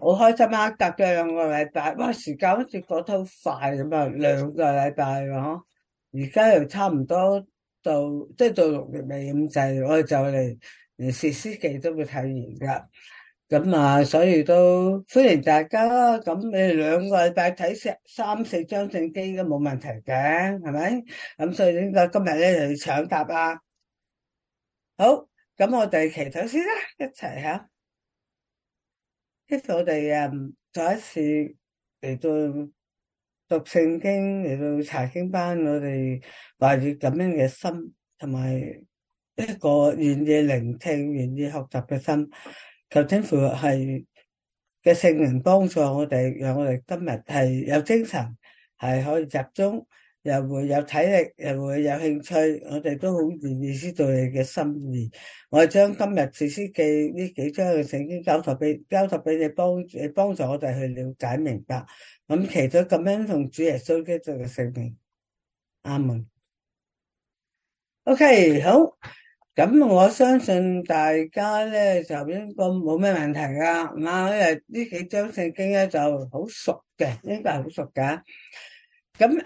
開心啊！隔咗2個禮拜，哇，時間好似過得好快咁啊！2個禮拜嗬，而家又差唔多到，即係到6月尾咁滯，我哋就嚟連士師記都會睇完噶。咁啊，所以都歡迎大家啦。咁你哋2個禮拜睇3、4章聖經都冇問題嘅，係咪？咁所以應該今日咧就要搶答啦。好，咁我哋祈禱先啦，一齊吓。希望我哋再一次嚟到讀聖經，嚟到查經班，我哋懷住咁樣嘅心，同埋一個願意聆聽、願意學習嘅心，求天父係嘅聖靈幫助我哋，讓我哋今日係有精神，係可以集中，又會有體力，又會有興趣，我哋都好願意知道你嘅心意。我將今日士師記呢幾章嘅聖經交託俾你，幫助我哋去了解明白。咁祈禱咁樣同主耶穌基督嘅聖名，阿門。OK，好。咁我相信大家咧就應該冇咩問題噶，因為呢幾章聖經咧就好熟嘅，應該係好熟噶。咁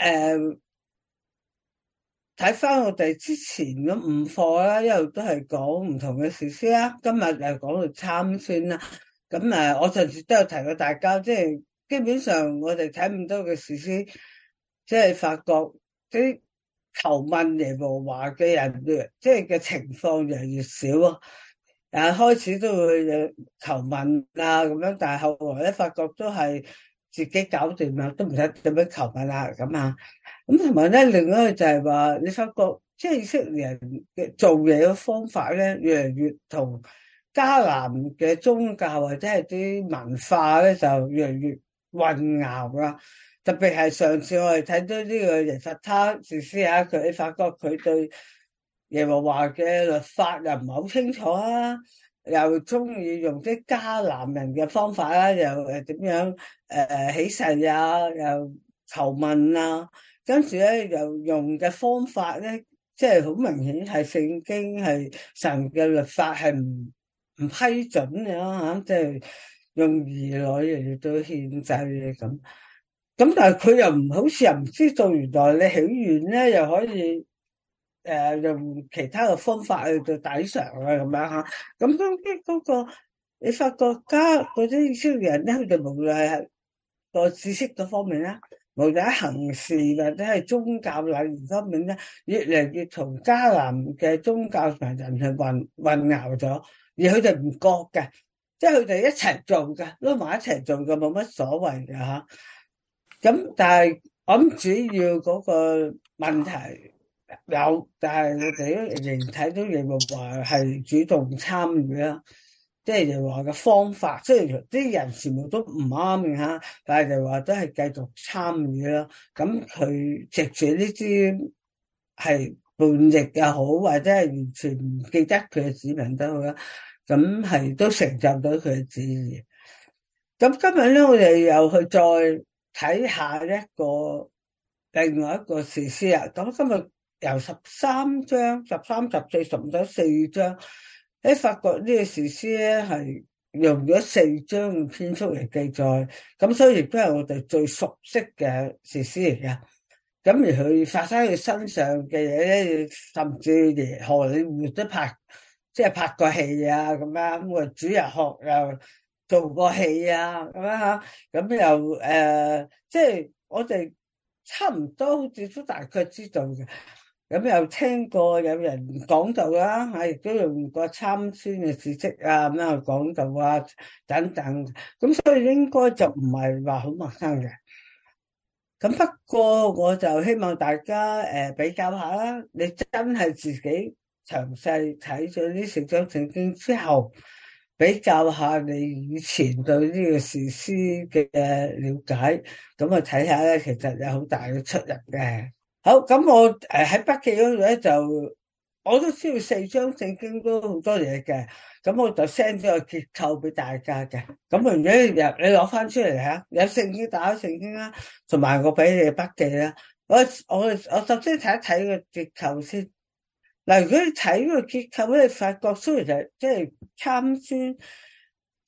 睇翻我哋之前嗰5課啦，一路都係講唔同嘅士師啦。今日又講到參孫啦。咁我上次都有提過大家，即係基本上我哋睇咁多嘅士師，即係發覺啲求問耶和華嘅人，即係嘅情況越嚟越少啊。開始都會有求問啊咁樣，但係後來咧發覺都係自己搞掂啦，都唔使點樣求問啦咁啊。咁同埋咧，另外就係話，你發覺即係以色列人嘅做嘢嘅方法咧，越嚟越同迦南嘅宗教或者係啲文化咧，就越嚟越混淆啦。特別係上次我哋睇到呢個耶弗他士師啊，你發覺佢對耶和華嘅律法又唔係好清楚啊，又中意用啲迦南人嘅方法啦，又點樣起誓啊，又求問啊。跟住咧，又用嘅方法咧，即係好明顯係聖經係神嘅律法係唔批准嘅吓，即係用兒女嚟到獻祭嘅咁。咁但係佢又唔好似又唔知道，原來你許願咧又可以用其他嘅方法去到抵償啊咁樣吓。咁嗰個你發覺嗰啲以色列人咧，佢哋無論係個知識嗰方面啦，無論喺行事或者係宗教禮儀方面咧，越嚟越同迦南嘅宗教同埋人係混淆咗，而佢哋唔覺嘅，即係佢哋一齊做嘅，撈埋一齊做嘅，冇乜所謂嘅吓。咁但係我諗主要嗰個問題有，但係我哋都仍然睇到耶和華係主動參與啦。即係耶和華嘅方法，即係啲人全部都唔啱嘅吓，但係耶和華都係繼續參與啦。咁佢藉住呢啲係叛逆又好，或者係完全唔記得佢嘅子民都好啦，咁係都成就到佢嘅旨意。咁今日咧，我哋又去再睇下另外一個士師啊。咁今日由13章、13、14、15咗4章。你發覺呢個士師咧係用咗4章嘅篇幅嚟記載，咁所以亦都係我哋最熟悉嘅士師嚟嘅。咁而佢發生喺佢身上嘅嘢咧，甚至荷里活都即係拍過戲啊咁樣，咁啊主日學又做過戲啊咁樣吓，咁又即係我哋差唔多好似都大概知道嘅。咁又聽過有人講道啦，亦都用過參孫嘅事蹟啊，咁樣講道啊等等，咁所以應該就唔係話好陌生嘅。咁不過我就希望大家比較下啦，你真係自己詳細睇咗呢4章聖經之後，比較下你以前對呢個士師嘅了解，咁啊睇下咧，其實有好大嘅出入嘅。好，咁我喺筆記嗰度咧，就我都知道4章聖經都好多嘢嘅，咁我就 send 咗個結構俾大家嘅。咁如果你攞翻出嚟吓，有聖經打開聖經啦，同埋我俾你嘅筆記啦。我首先睇一睇個結構先。嗱，如果你睇個結構咧，你發覺雖然係即係參孫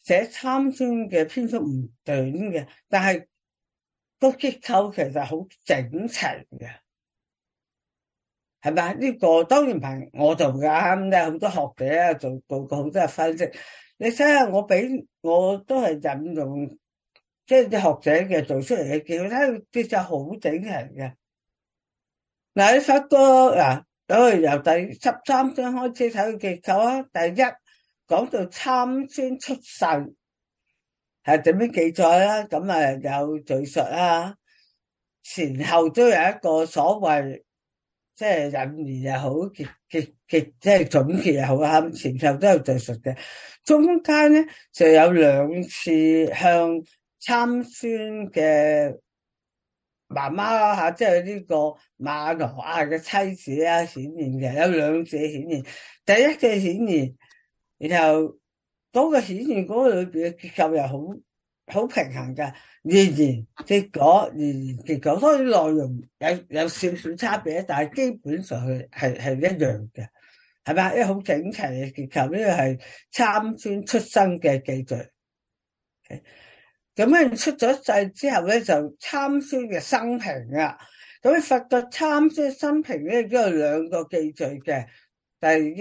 寫參孫嘅篇幅唔短嘅，但係個結構其實好整齊嘅，係咪？呢個當然唔係我做噶，咁咧好多學者啊做過好多嘅分析。你睇下我都係引用即係啲學者嘅做出嚟嘅結構，睇佢結構好整齊嘅。嗱，你發覺嗱，由第13章開始睇佢結構啊，第一講到參孫出世係點樣記載啦，咁啊有敘述啦，前後都有一個所謂即係引言又好，結即係總結又好啊，前後都有敘述嘅。中間咧就有兩次向參孫嘅媽媽啦吓，即係呢個馬挪亞嘅妻子啊顯現嘅，有兩次顯現。第一嘅顯現，然後嗰個顯現嗰個裏邊嘅結構又好平衡嘅，言言結果，言言結果，所以內容有少少差別，但係基本上係一樣嘅，係咪？因為好整齊嘅結構，呢個係參孫出生嘅記載。咁樣出咗世之後咧，就參孫嘅生平啊。咁你發覺參孫生平咧都有兩個記載嘅，第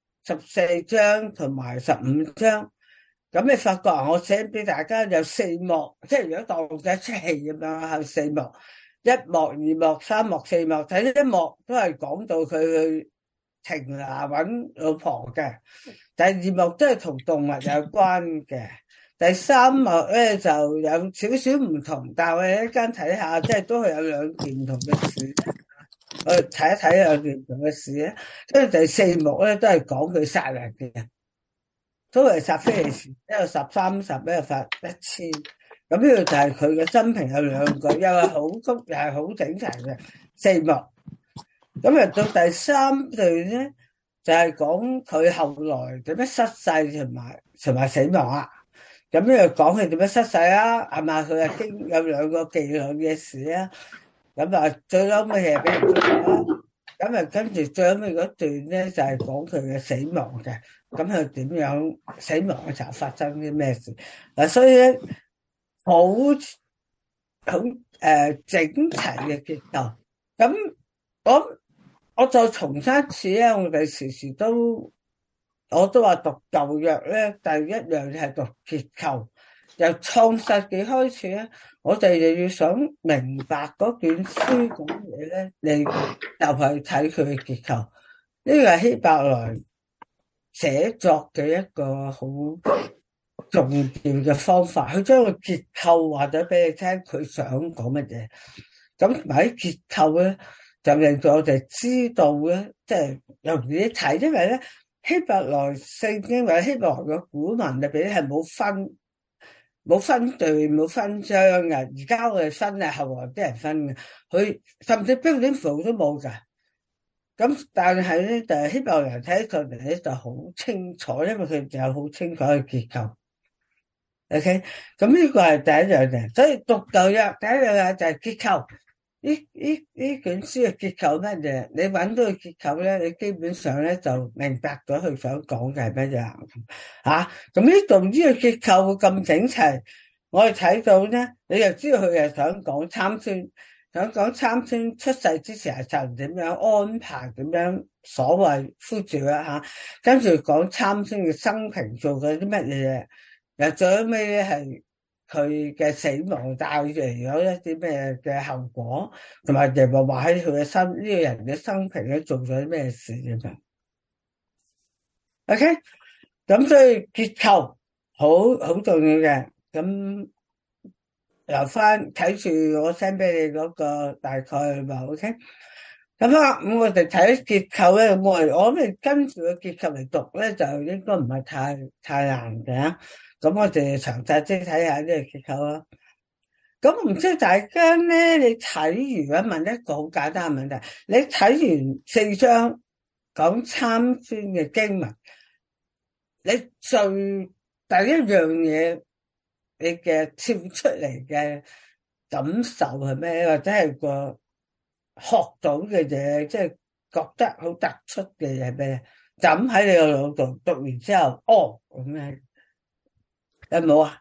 14章同埋15章。咁你發覺我寫俾大家有4幕，即係如果當咗出戲咁樣，係4幕，1幕、2幕、3幕、4幕。第一幕都係講到佢去亭拿搵老婆嘅，第二幕都係同動物有關嘅。第3幕咧就有少少唔同，但係我哋一間睇下，即係都係有兩件唔同嘅事。我哋睇一睇兩件唔同嘅事咧，跟住第4幕咧都係講佢殺人嘅，都係殺非利士，一個殺30，一個殺1000。咁呢個就係佢嘅生平有兩個，又係好足，又係好整齊嘅4幕。咁啊到第3段咧，就係講佢後來點樣失勢同埋死亡啊。咁呢度講佢點樣失勢啊？係嘛？佢係經有兩個妓女嘅事啊。咁啊，最後尾係俾人捉啦。咁啊，跟住最後尾嗰段咧就係講佢嘅死亡嘅。咁佢點樣死亡嘅時候發生啲咩事？嗱，所以咧好整齊嘅結構。咁我再重申一次咧，我哋時時我都話讀舊約咧，第一樣係讀結構。由創世紀開始咧，我哋就要想明白嗰卷書講嘢咧，你就係睇佢嘅結構。呢個係希伯來寫作嘅一個好重要嘅方法，佢將個結構話咗俾你聽，佢想講乜嘢。咁同埋啲結構咧，就令到我哋知道咧，即係容易睇，因為咧。希伯來聖經或者希伯來嘅古文入邊係冇分段冇分章嘅，而家我哋分係後來啲人分嘅，佢甚至標點符都冇噶。咁但係咧，就係希伯來人睇上嚟咧就好清楚，因為佢就有好清楚嘅結構。OK，咁呢個係第一樣嘢，所以讀舊約第一樣嘢就係結構。呢卷書嘅結構乜嘢？你揾到個結構咧，你基本上咧就明白咗佢想講嘅係乜嘢啊？咁呢度呢個結構咁整齊，我哋睇到咧，你就知道佢係想講參孫，想講參孫出世之前係神點樣安排，點樣所謂呼召啦吓，跟住講參孫嘅生平做嘅啲乜嘢，又最尾咧係。佢嘅死亡帶嚟咗一啲咩嘅後果，同埋耶和華喺佢嘅呢個人嘅生平咧做咗啲咩事咁樣。OK，咁所以結構好重要嘅。咁由翻睇住我 send 俾你嗰個大概話 OK。咁啊，咁我哋睇結構咧，我哋跟住個結構嚟讀咧，就應該唔係太難嘅。咁我哋詳細即係睇下呢個結構啦。咁唔知大家咧，你睇完問一個好簡單嘅問題，你睇完4章講參孫嘅經文，你最第一樣嘢，你嘅跳出嚟嘅感受係咩？或者係個學到嘅嘢，即係覺得好突出嘅嘢係咩？就咁喺你個腦度讀完之後，哦咁樣。 有冇啊？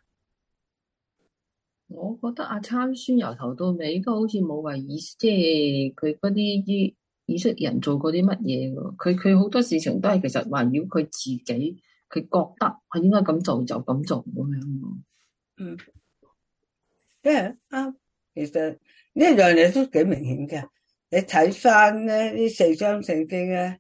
我覺得阿參孫由頭到尾都好似冇話即係佢嗰啲以色列人做過啲乜嘢㗎。佢好多事情都係其實圍繞佢自己，佢覺得係應該咁做就咁做咁樣。 嗯，即係啱。其實呢一樣嘢都幾明顯嘅。你睇翻咧呢四章聖經咧，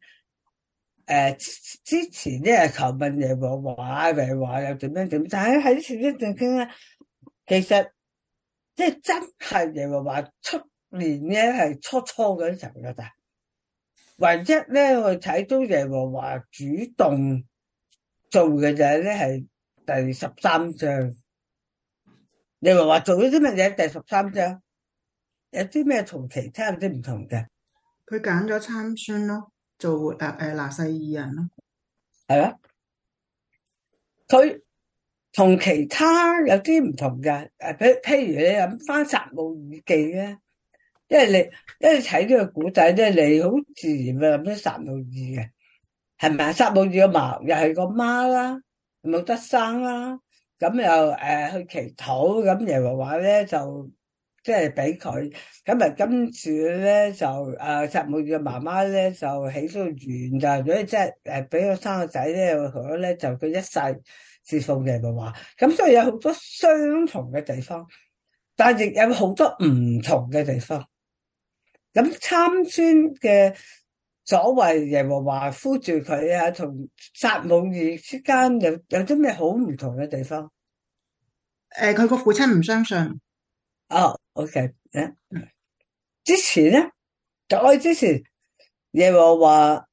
之前咧係求問耶和華，耶和華又點樣點，但係喺呢四章聖經咧，其實即係真係耶和華出年咧係初初嗰陣噶咋。唯一咧我睇到耶和華主動做嘅就係咧係第13章。耶和華做咗啲乜嘢？第13章有啲咩同其他有啲唔同嘅？ 佢揀咗參孫咯，做拿細耳人咯。 係啊，佢同其他有啲唔同嘅。譬如你諗翻撒母耳記咧，因為你睇呢個古仔咧，你好自然會諗到撒母耳嘅，係咪啊？撒母耳個嫲又係個媽啦，冇得生啦，咁又去祈禱，咁耶和華咧就即係俾佢，咁啊跟住咧就撒母耳嘅媽媽咧就起咗願，就如果即係俾佢生個仔咧，佢咧就佢一世侍奉耶和華。咁所以有好多相同嘅地方，但係亦有好多唔同嘅地方。咁參孫嘅所謂耶和華呼住佢啊，同撒母耳之間有啲咩好唔同嘅地方？ 佢個父親唔相信。 哦，OK，之前咧，再之前耶和華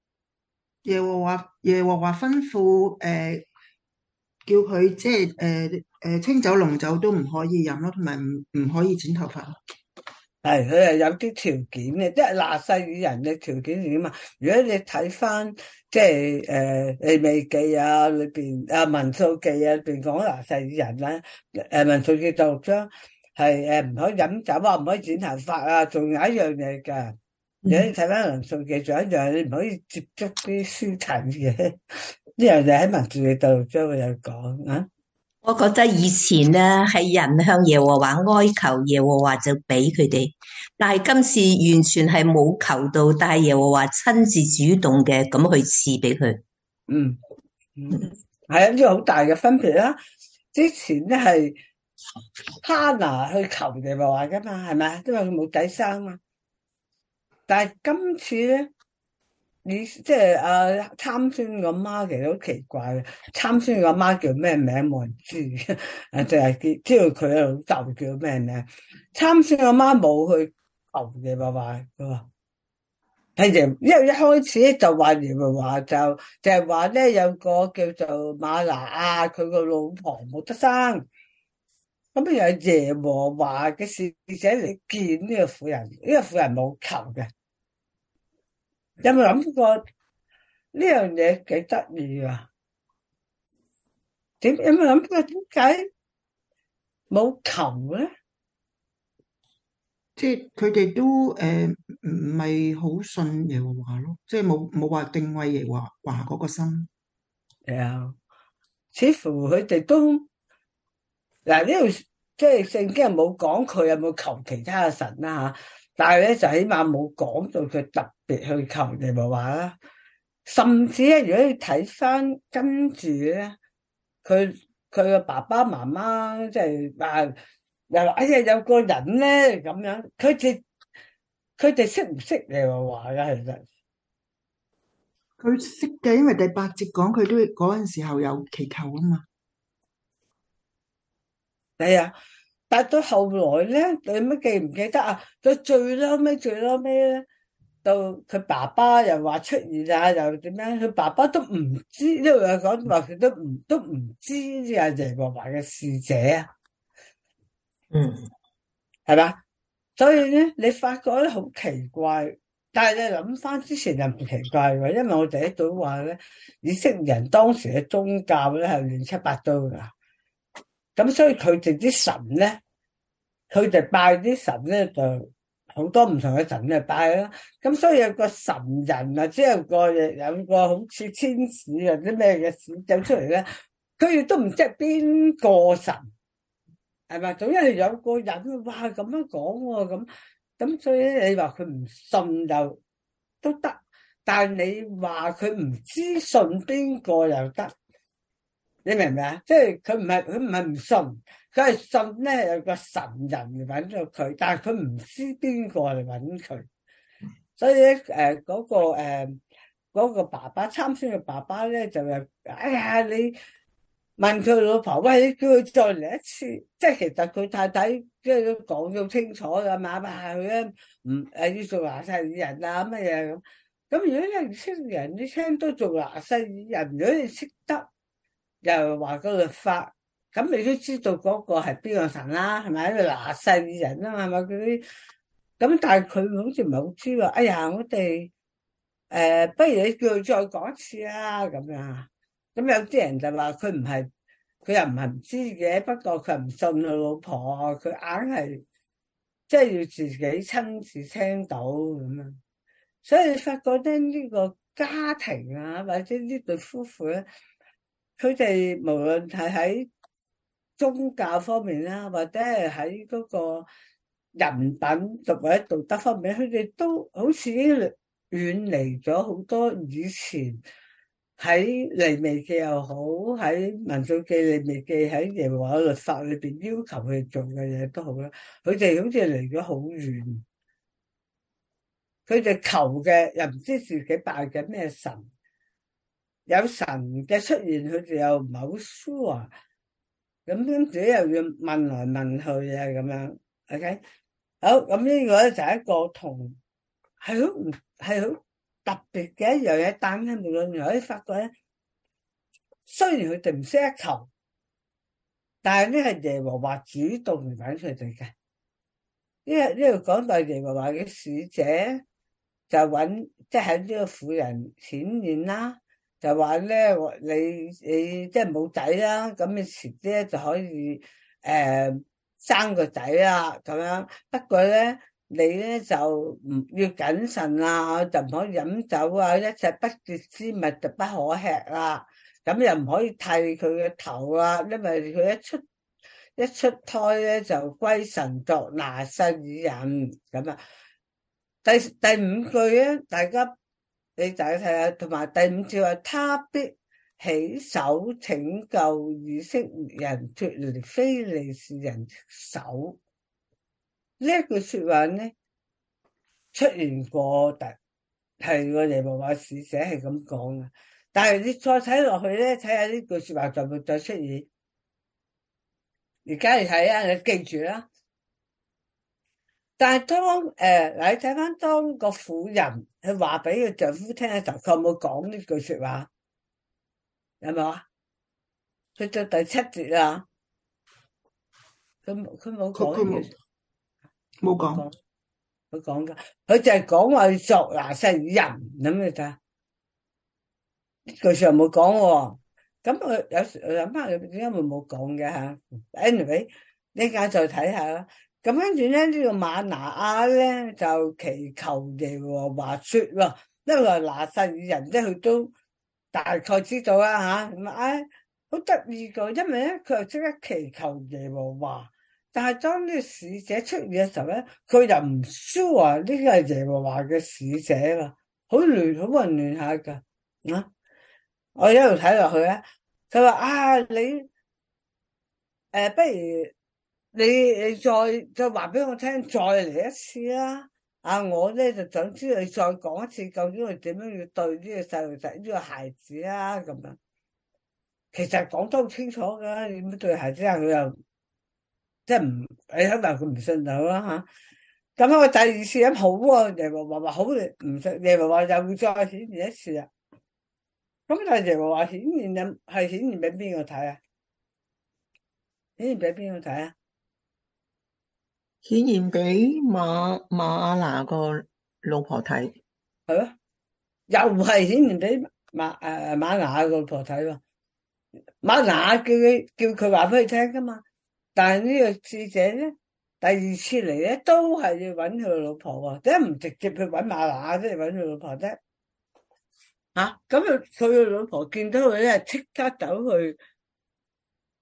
耶和華吩咐叫佢即係清酒濃酒都唔可以飲咯，同埋唔可以剪頭髮咯。 係佢係有啲條件嘅，即係拿細耳人嘅條件係點啊？如果你睇翻即係利未記啊裏邊民數記啊裏邊講拿細耳人咧，民數記第6章係唔可以飲酒啊，唔可以剪頭髮啊，仲有一樣嘢㗎。如果你睇翻民數記，仲有一樣你唔可以接觸啲屍體嘅，呢樣嘢喺民數記第6章會有講啊。 我覺得以前咧係人向耶和華哀求，耶和華就俾佢哋，但係今次完全係冇求到，但係耶和華親自主動嘅咁去賜俾佢。 嗯係啊，呢個好大嘅分別啦。之前咧係哈拿去求耶和華噶嘛，係咪？因為佢冇仔生嘛。但係今次咧，你即係參孫個媽其實好奇怪嘅。參孫個媽叫咩名冇人知，淨係知道佢老豆叫咩名。參孫個媽冇去求耶和華，佢話係耶，因為一開始咧就話耶和華就係話咧有個叫做瑪拿亞，佢個老婆冇得生。咁又係耶和華嘅使者嚟見呢個婦人，呢個婦人冇求嘅。有冇諗過呢樣嘢幾得意啊？有冇諗過點解冇求咧？ 即係佢哋都唔係好信耶和華咯，即係冇話敬畏耶和華嗰個心。 係啊，似乎佢哋都嗱呢度即係聖經冇講佢有冇求其他嘅神啦吓，但係咧就起碼冇講到佢特別去求耶和華啦。甚至咧，如果你睇翻跟住咧，佢佢嘅爸爸媽媽即係話又話哎呀有個人咧咁樣，佢哋識唔識耶和華噶？其實佢識嘅，因為第8節講佢都嗰陣時候有祈求啊嘛。 係啊，但到後來咧，你乜記唔記得啊？到最嬲尾咧，到佢爸爸又話出現啊，又點樣？佢爸爸都唔知，因為佢講話佢都唔知呢個耶和華嘅使者啊， 嗯， 係嘛？所以咧，你發覺咧好奇怪，但係你諗翻之前就唔奇怪嘅，因為我哋一早話咧，以色列人當時嘅宗教咧係亂七八糟噶，咁所以佢哋啲神咧。佢哋拜啲神咧就好多唔同嘅神嚟拜啦，咁所以有個神人啊，即係有個好似天使啊啲咩嘅事走出嚟咧， 佢亦都唔知係邊個神，係咪？總之係有個人哇咁樣講喎，咁所以咧，你話佢唔信就都得，但係你話佢唔知信邊個又得，你明唔明啊？即係佢唔係唔信，佢係信咧有個神人嚟揾咗佢，但係佢唔知邊個嚟揾佢，所以咧嗰個爸爸參孫嘅爸爸咧就話：哎呀，你問佢老婆，喂，你叫佢再嚟一次，即係其實佢太太即係都講到清楚噶嘛，話佢咧唔誒要做拿細耳人啊乜嘢咁。咁如果你唔識人，你聽都做拿細耳人，如果你識得又話個律法，咁你都知道嗰個係邊個神啦，係咪？一個拿細耳人啊嘛，係咪嗰啲？咁但係佢好似唔係好知喎。哎呀，我哋不如你叫佢再講一次啦，咁樣。咁有啲人就話佢唔係，佢又唔係唔知嘅，不過佢唔信佢老婆，佢硬係即係要自己親自聽到咁樣。所以你發覺咧，呢個家庭啊，或者呢對夫婦咧，佢哋無論係喺宗教方面啦，或者係喺嗰個人品或者道德方面，佢哋都好似已經遠離咗好多以前喺利未記又好，喺民數記、利未記喺耶和華律法裏邊要求佢哋做嘅嘢都好啦，佢哋好似離咗好遠。佢哋求嘅又唔知自己拜緊咩神，有神嘅出現，佢哋又唔係好 sure，咁跟住又要問來問去啊咁樣 ，OK， 好，咁呢個咧就係一個同係好特別嘅一樣嘢，但係無論如何，你發覺咧，雖然佢哋唔識得求，但係呢係耶和華主動嚟揾佢哋嘅，呢個講到耶和華嘅使者。就揾即係喺呢個婦人顯現啦，就話咧你即係冇仔啦，咁你遲啲咧就可以生個仔啦咁樣。不過咧你咧就唔要謹慎啦，就唔可以飲酒啊，一切不潔之物就不可吃啦。咁又唔可以剃佢嘅頭啦，因為佢一出胎咧就歸神作拿細耳人咁啊。第五句咧，大家睇下，同埋第五句話，他必起手拯救以色列人脫離非利士人手。呢一句說話咧出現過，係個耶和華使者係咁講嘅。但係你再睇落去咧，睇下呢句說話就會再出現。而家嚟睇啊，你記住啦。但係當你睇翻當個婦人佢話俾佢丈夫聽嘅時候，佢有冇講呢句說話？有冇啊？去到第7節啊，佢冇講， 佢冇講， 佢講噶，佢就係講話要作拿細耳人咁嘅咋？呢句說話冇講喎。咁我有時諗翻，佢點解會冇講嘅吓 ？Anyway，呢家再睇下啦。咁跟住咧，呢個瑪拿亞咧就祈求耶和華說喎，因為拿細耳人即係佢都大概知道啦吓，咁好得意噶，因為咧佢又即刻祈求耶和華，但係當呢個使者出現嘅時候咧，佢又唔 sure 呢個係耶和華嘅使者喎，好混亂下噶啊！我一路睇落去咧，佢話你不如。你再話俾我聽，再嚟一次啦！我咧就想知道你再講一次，究竟佢點樣要對呢個細路仔呢個孩子啊？咁樣其實講得好清楚噶，點樣對孩子啊？佢又即係唔，你可能佢唔信就啦吓。咁我第二次咁好喎，耶和華話好，唔信耶和華又會再顯現一次啊！咁但係耶和華顯現係顯現俾邊個睇啊？顯現俾邊個睇啊？ 顯現俾瑪拿個老婆睇， 係咯，又係顯現俾瑪拿個老婆睇喎。瑪拿叫佢話俾佢聽噶嘛，但係呢個使者咧，第二次嚟咧都係要搵佢老婆喎，點解唔直接去搵瑪拿，即係搵佢老婆啫？咁佢個老婆見到佢咧，即刻走去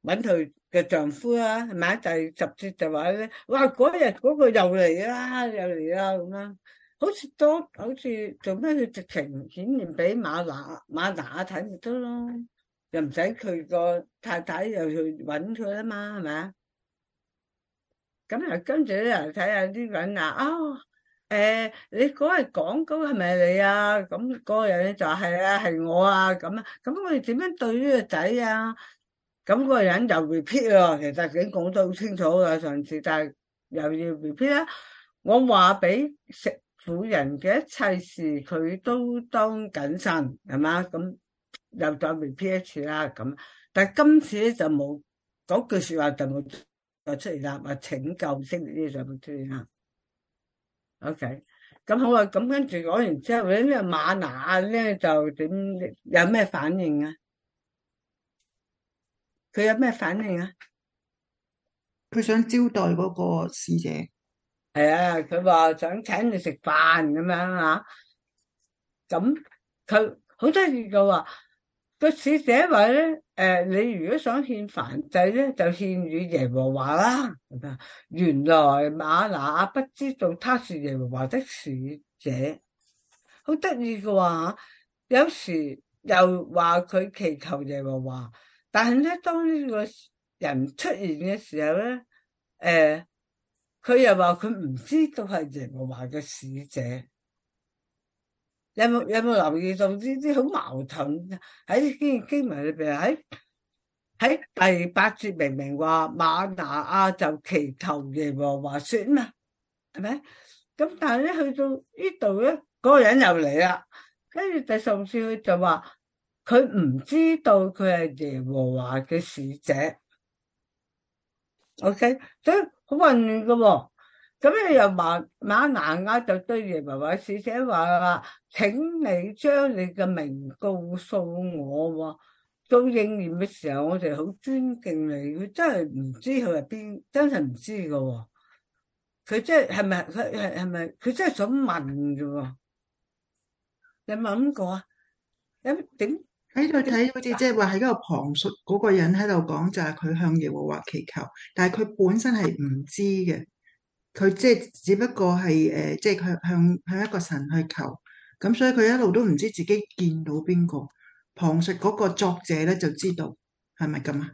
搵佢嘅丈夫啦，係咪？第10節就話咧，哇！嗰日嗰個又嚟啦，又嚟啦咁樣，好似做咩？佢直情顯現俾馬拿睇咪得咯，又唔使佢個太太又去搵佢啦嘛，係咪啊？咁啊，跟住咧睇下啲人啊，你嗰日講嗰個係咪你啊？咁嗰個人咧就話係啊，係我啊，咁啊，咁我哋點樣對呢個仔啊？咁嗰個人又 repeat 喎，其實已經講得好清楚啦，上次，但係又要 repeat 啦。我話俾食婦人嘅一切事，佢都當謹慎，係嘛？咁又再 repeat 一次啦，咁。但係今次咧就冇嗰句說話就冇再出現啦，話拯救以色列呢就冇出現啦。OK，咁好啊，咁跟住講完之後咧，呢個馬拿咧就點有咩反應啊？佢有咩反應啊？ 佢想招待嗰個使者。 係啊，佢話想請你食飯咁樣啊。咁佢好得意嘅話，個使者話咧，你如果想獻燔祭咧，就獻與耶和華啦。咁啊，原來馬拿不知道他是耶和華的使者，好得意嘅話，有時又話佢祈求耶和華，但係咧當呢個人出現嘅時候咧，佢又話佢唔知道係耶和華嘅使者。有冇留意到呢啲好矛盾？喺經文裏邊，喺第8節明明話馬拿就祈求耶和華說嘛，係咪？咁但係咧去到呢度咧，嗰個人又嚟啦，跟住第15節佢就話佢唔知道佢係耶和華嘅使者。OK，所以好混亂噶喎。咁你又話馬拿就對耶和華使者話，請你將你嘅名告訴我喎。到應驗嘅時候，我哋好尊敬你。佢真係唔知佢係邊，真係唔知噶喎。佢真係咪佢真係想問嘅喎？有冇諗過啊？點喺度睇好似即係話喺嗰個旁述嗰個人喺度講，就係佢向耶和華祈求，但係佢本身係唔知嘅。佢即係只不過係即係佢向一個神去求，咁所以佢一路都唔知自己見到邊個。旁述嗰個作者咧就知道，係咪咁啊？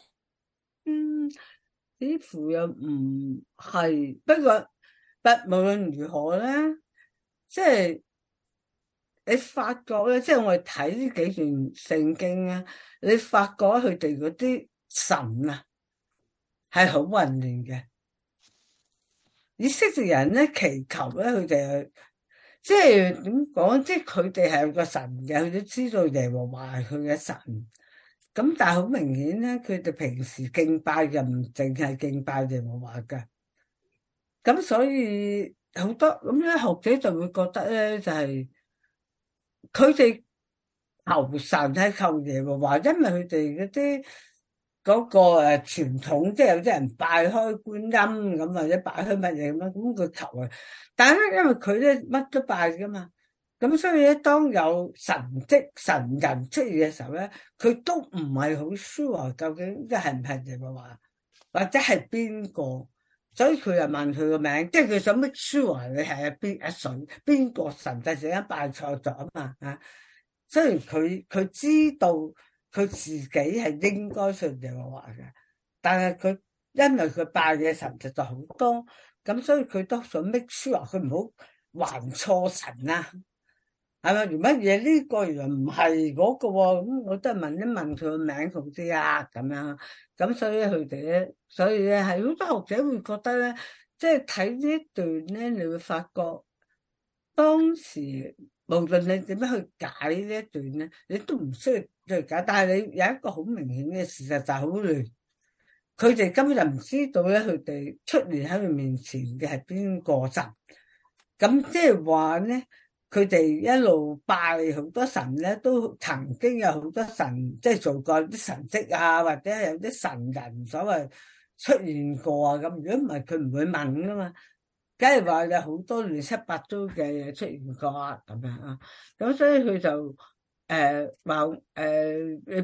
似乎又唔係，不過無論如何咧，即係你發覺咧，即係我哋睇呢幾段聖經咧，你發覺佢哋嗰啲神啊係好混亂嘅。以色列人咧祈求咧，佢哋即係點講？即係佢哋係有個神嘅，佢都知道耶和華係佢嘅神。咁但係好明顯咧，佢哋平時敬拜嘅唔淨係敬拜耶和華嘅。咁所以好多咁樣學者就會覺得咧，就係佢哋求神係求耶和華，因為佢哋嗰個傳統，即係有啲人拜開觀音咁，或者拜開乜嘢咁樣，咁佢求啊。但係咧，因為佢咧乜都拜噶嘛，咁所以咧，當有神蹟神人出現嘅時候咧，佢都唔係好 sure 究竟即係唔係耶和華，或者係邊個，所以佢又問佢個名，即係佢想 make sure 你係邊個神，突然間拜錯咗啊嘛啊！雖然佢知道佢自己係應該信耶和華嘅，但係佢因為佢拜嘅神實在好多，咁所以佢都想 make sure 佢唔好還錯神啊，係咪？如乜嘢呢個原來唔係嗰個喎，咁我都係問一問佢個名好啲啊，咁樣，咁所以佢哋咧，所以咧係好多學者會覺得咧，即係睇呢一段咧，你會發覺當時。無論你點樣去解呢一段咧，你都唔需要去解。但係你有一個好明顯嘅事實就係好亂，佢哋根本就唔知道咧，佢哋出現喺佢面前嘅係邊個神。咁即係話咧，佢哋一路拜好多神咧，都曾經有好多神即係做過啲神蹟啊，或者有啲神人所謂出現過啊。咁如果唔係，佢唔會問噶嘛。梗係話有好多亂七八糟嘅嘢出現過咁樣啊，咁所以佢就話即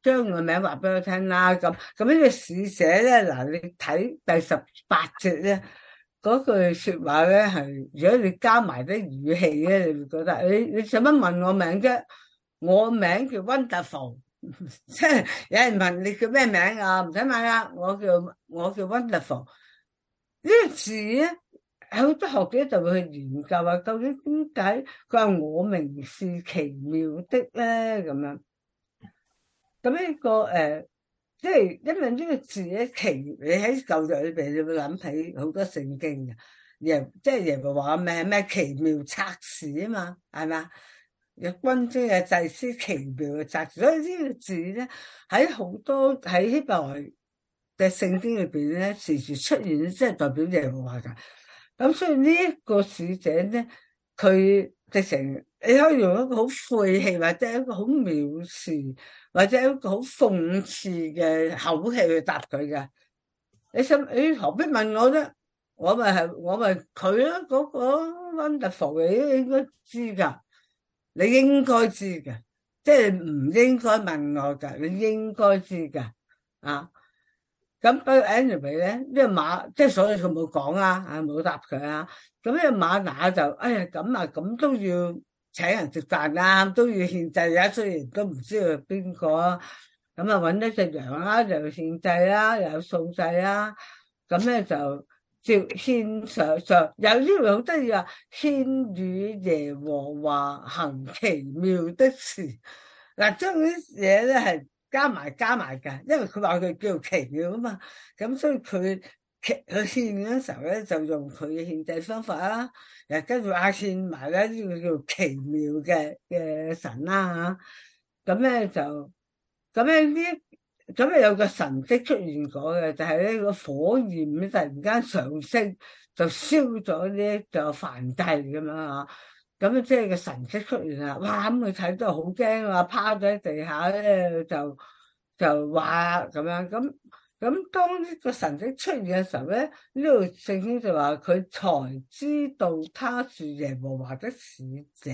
將個名話俾我聽啦。咁呢個使者咧，嗱你睇第18節咧，嗰句說話咧係，如果你加埋啲語氣咧，你會覺得你使乜問我名啫？我名叫 Wonderful， 即係有人問你叫咩名啊？唔使問啦，我叫 Wonderful。呢個字咧，好多學者就會去研究啊，究竟點解佢話我名是奇妙的咧？咁樣，咁呢個即係因為呢個字咧，奇，你喺舊約裏邊，你會諗起好多聖經嘅，即係耶和華咩奇妙策士啊嘛，係嘛？有軍隊嘅祭司，奇妙嘅策士，所以呢個字咧喺好多喺希伯來嘅聖經裏邊咧，時時出現，即係代表耶和華噶。咁所以呢一個使者咧，佢直情你可以用一個好晦氣，或者一個好藐視，或者一個好諷刺嘅口氣去答佢嘅。你何必問我啫？我咪佢咯，嗰個 Wonderful 你應該知噶，你應該知噶，即係唔應該問我噶，你應該知噶啊。咁不過 anyway 咧，呢個馬即係所以佢冇講啊，冇答佢啊。咁呢個馬拿就哎呀咁啊，咁都要請人食飯啊，都要獻祭啊。雖然都唔知佢係邊個，咁啊搵一隻羊啦，又獻祭啦，又素祭啦。咁咧就照獻上有呢個好得意啊，獻與耶和華行奇妙的事。嗱，將啲嘢咧係加埋嘅，因為佢話佢叫奇妙啊嘛，咁所以佢獻嗰時候咧就用佢嘅獻祭方法啦，又跟住獻埋咧呢個叫奇妙嘅神啦吓，咁咧就咁咧咁有個神蹟出現過嘅，就係呢個火焰咧突然間上升，就燒咗呢個燔祭咁樣啊。咁即係個神蹟出現啦！哇！咁佢睇到好驚啊，趴咗喺地下咧，就話咁樣咁。當呢個神蹟出現嘅時候咧，呢度聖經就話佢才知道他是耶和華的使者。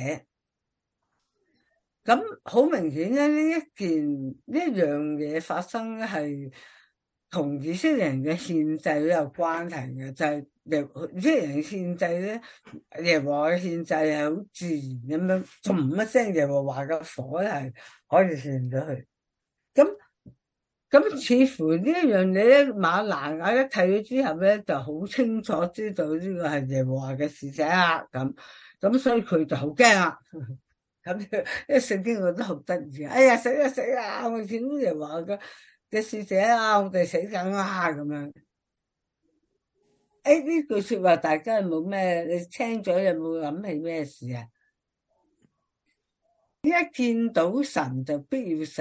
咁好明顯咧，呢樣嘢發生係同以色列人嘅獻祭都有關係嘅，就係以色列人獻祭咧，耶和華嘅獻祭係好自然咁樣，咚一聲耶和華嘅火係可以獻咗去。咁似乎呢一樣嘢咧，馬拿雅一睇咗之後咧，就好清楚知道呢個係耶和華嘅使者啊，咁所以佢就好驚啊。咁因為聖經我都好得意啊！哎呀，死啊！我見到耶和華嘅使者啊，我哋死緊啊！咁樣。呢句說話大家有冇咩？你聽咗有冇諗起咩事啊？一見到神就必要死，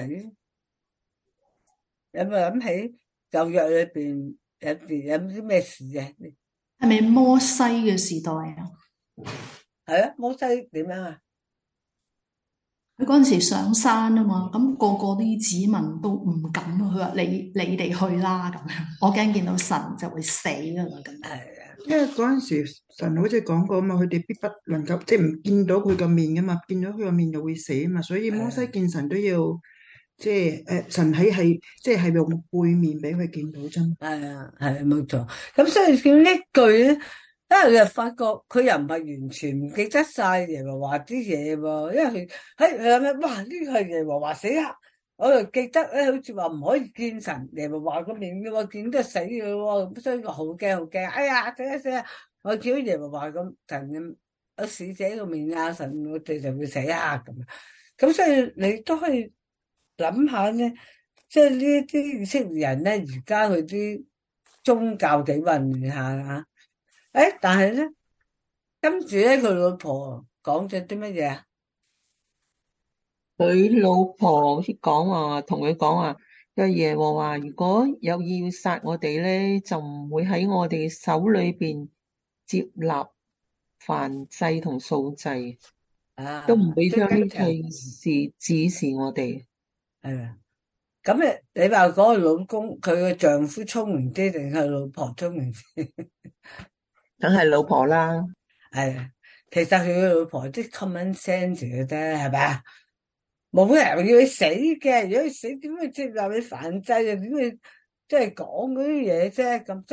有冇諗起舊約裏邊有啲咩事啊？ 係咪摩西嘅時代啊？ 係啊，摩西點樣啊？ 佢嗰陣時上山啊嘛，咁個啲子民都唔敢，佢話你哋去啦咁樣，我驚見到神就會死噶啦咁。 係啊， 因為嗰陣時神好似講過啊嘛，佢哋必不能夠即係唔見到佢個面噶嘛，見到佢個面就會死啊嘛，所以摩西見神都要即係神係即係用背面俾佢見到啫。係啊，係冇錯。咁所以叫呢句咧。因為你就發覺佢又唔係完全唔記得晒耶和華啲嘢喎，因為佢諗咩？哇！呢個係耶和華死啦，我就記得咧，好似話唔可以見神耶和華個面嘅喎，見到死嘅喎，咁所以我好驚。哎呀，死啊！我見到耶和華咁神咁使者個面啊，神我哋就會死啊咁。咁所以你都可以諗下咧，即係呢啲以色列人咧，而家佢啲宗教幾混亂下啊！但係咧，跟住咧，佢老婆講咗啲乜嘢啊？ 佢老婆好似講話，同佢講話，個耶和華如果有意要殺我哋咧，就唔會喺我哋手裏邊接納燔祭同素祭，都唔會將呢件事指示我哋。 係啊，咁你話嗰個老公佢個丈夫聰明啲定係老婆聰明啲？ 梗係老婆啦。 係啊，其實佢個老婆啲 common sense 嘅啫，係咪啊？ 冇人要你死嘅，如果你死點會接納你燔祭啊？點會即係講嗰啲嘢啫？咁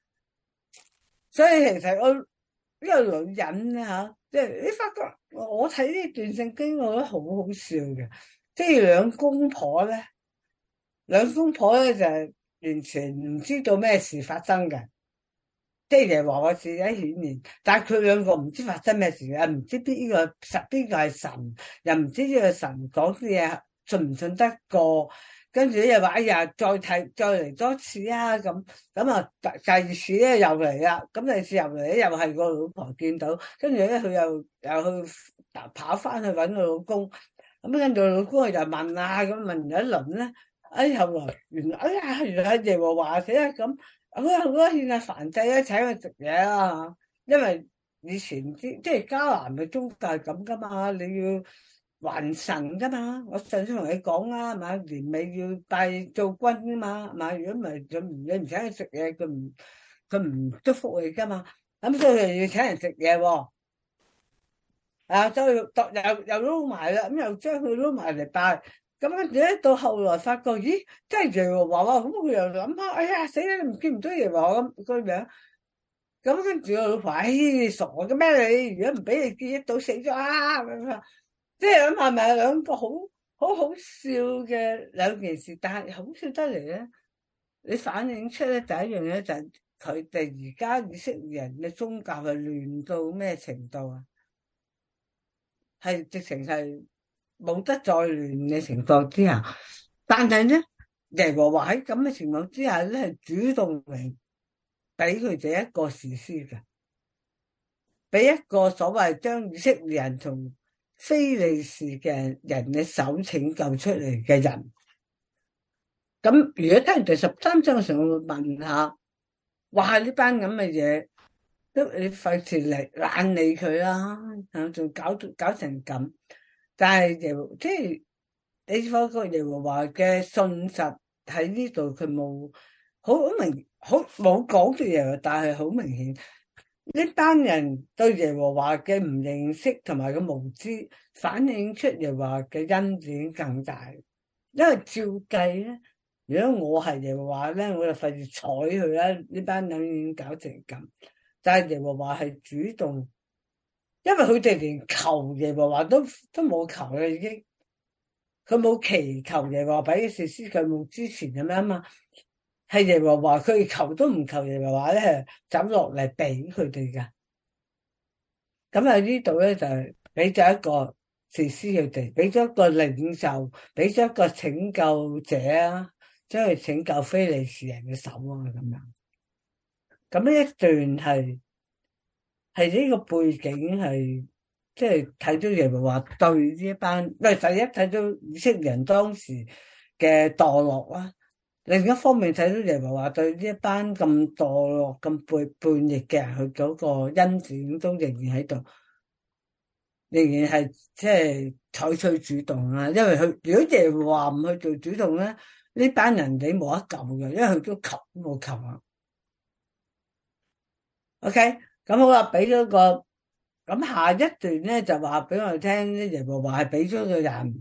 所以其實我呢個女人咧吓，即係你發覺我睇呢段聖經，我覺得好好笑嘅，即係兩公婆咧就係完全唔知道咩事發生嘅。即係耶和華自己顯現，但係佢兩個唔知發生咩事嘅，唔知邊個係神，又唔知呢個神講啲嘢信唔信得過，跟住咧又話哎呀再嚟多次啊咁啊，第二次咧又嚟啦，咁第二次又嚟咧又係個老婆見到，跟住咧佢又去跑翻去搵個老公，咁跟住老公就問啊咁問完一輪咧，後來原來耶和華死啊咁。好啊，獻下燔祭咧，請佢食嘢啦。因為以前即係迦南嘅宗教係咁噶嘛，你要還神噶嘛。我上次同你講啦，係嘛，年尾要拜做君噶嘛，係嘛。如果唔係，你唔請佢食嘢，佢唔祝福你噶嘛。咁所以佢要請人食嘢喎。所以又撈埋啦，咁又將佢撈埋嚟拜。咁跟住咧，到後來發覺，咦，真係耶和華喎！咁佢又諗下，哎呀，死啦！你唔見唔到耶和華咁個樣。咁跟住我老婆，傻嘅咩你？如果唔俾你見到死咗啊！咁即係諗下，咪兩個好笑嘅兩件事，但係好笑得嚟咧，你反映出咧第一樣嘢就係佢哋而家以色列人嘅宗教係亂到咩程度啊？係直情係冇得再亂嘅情況之下，但係咧耶和華喺咁嘅情況之下咧，係主動嚟俾佢哋一個士師嘅，俾一個所謂將以色列人從非利士嘅人嘅手拯救出嚟嘅人。咁如果聽完第13章嘅時候，我會問下，哇呢班咁嘅嘢，都你費事懶理佢啦，仲搞成咁。但係即係你發覺耶和華嘅信實喺呢度，佢冇冇講住耶和華，但係好明顯呢班人對耶和華嘅唔認識同埋個無知，反映出耶和華嘅恩典更大。因為照計咧，如果我係耶和華咧，我就費事睬佢啦。呢班人已經搞成咁，但係耶和華係主動。因為佢哋連求耶和華都冇求嘅，已經佢冇祈求耶和華俾嘅士師，佢冇之前咁樣嘛，係耶和華佢求都唔求耶和華咧，走落嚟俾佢哋噶。咁喺呢度咧就俾咗一個士師佢哋，俾咗一個領袖，俾咗一個拯救者啊，將佢拯救非利士人嘅手啊咁樣。咁呢一段係呢個背景係，即係睇到耶和華對呢一班，第一睇到以色列人當時嘅墮落啦，另一方面睇到耶和華對呢一班咁墮落、咁叛逆嘅人，佢嗰個恩典都仍然喺度，仍然係即係採取主動啦。因為佢如果耶和華唔去做主動咧，呢班人你冇得救嘅，因為佢都求都冇求啊。OK。咁好啦，俾咗個咁下一段咧，就話俾我哋聽咧，耶和華係俾咗個人，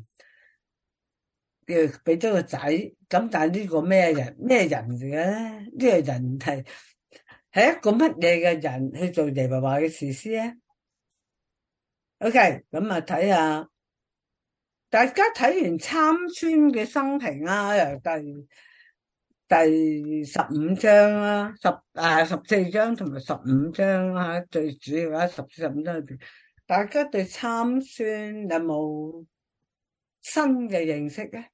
俾咗個仔。咁但係呢個咩人嚟嘅咧？呢個人係一個乜嘢嘅人去做耶和華嘅士師咧？OK，咁啊睇下，大家睇完參孫嘅生平啦，又第15章啦，14章同埋15章啦，最主要喺15章裏邊，大家對參孫有冇新嘅認識咧？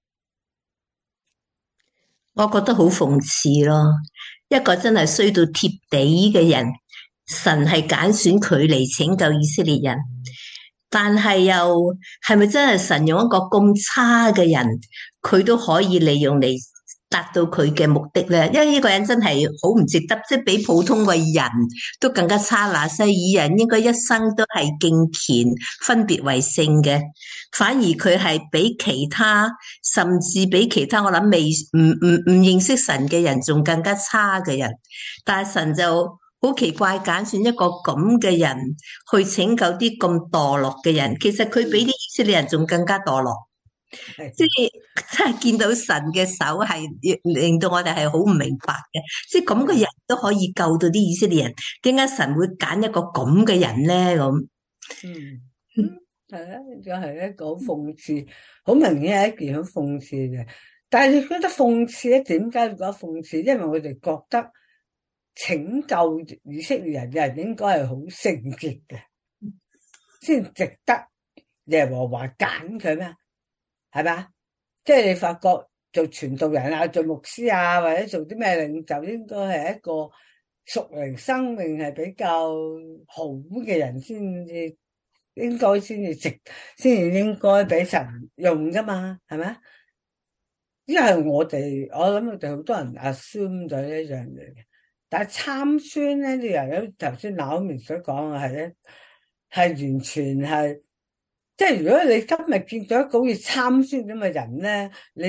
我覺得好諷刺咯，一個真係衰到貼地嘅人，神係揀選佢嚟拯救以色列人，但係又係咪真係神用一個咁差嘅人，佢都可以利用嚟達到佢嘅目的咧？因為呢個人真係好唔值得，即係比普通嘅人都更加差。拿細耳人應該一生都係敬虔、分別為聖嘅，反而佢係比其他，甚至比其他我諗未唔認識神嘅人仲更加差嘅人。但係神就好奇怪，揀選一個咁嘅人去拯救啲咁墮落嘅人。其實佢比啲以色列人仲更加墮落。 係即係真係見到神嘅手係令到我哋係好唔明白嘅，即係咁嘅人都可以救到啲以色列人，點解神會揀一個咁嘅人咧？咁係啊，就係一個好諷刺，好明顯係一件好諷刺嘅。但係你覺得諷刺咧？點解會覺得諷刺？因為我哋覺得拯救以色列人嘅人應該係好聖潔嘅，先值得耶和華揀佢咩？係嘛？即係你發覺做傳道人啊，做牧師啊，或者做啲咩領袖，應該係一個屬靈生命係比較好嘅人先至。應該先至應該俾神用噶嘛，係咪？因為我諗我哋好多人 assume 咗一樣嘢嘅，但係參孫咧，你又有頭先Naomi所講嘅係咧，係完全係，即係如果你今日見到一個好似參孫咁嘅人咧，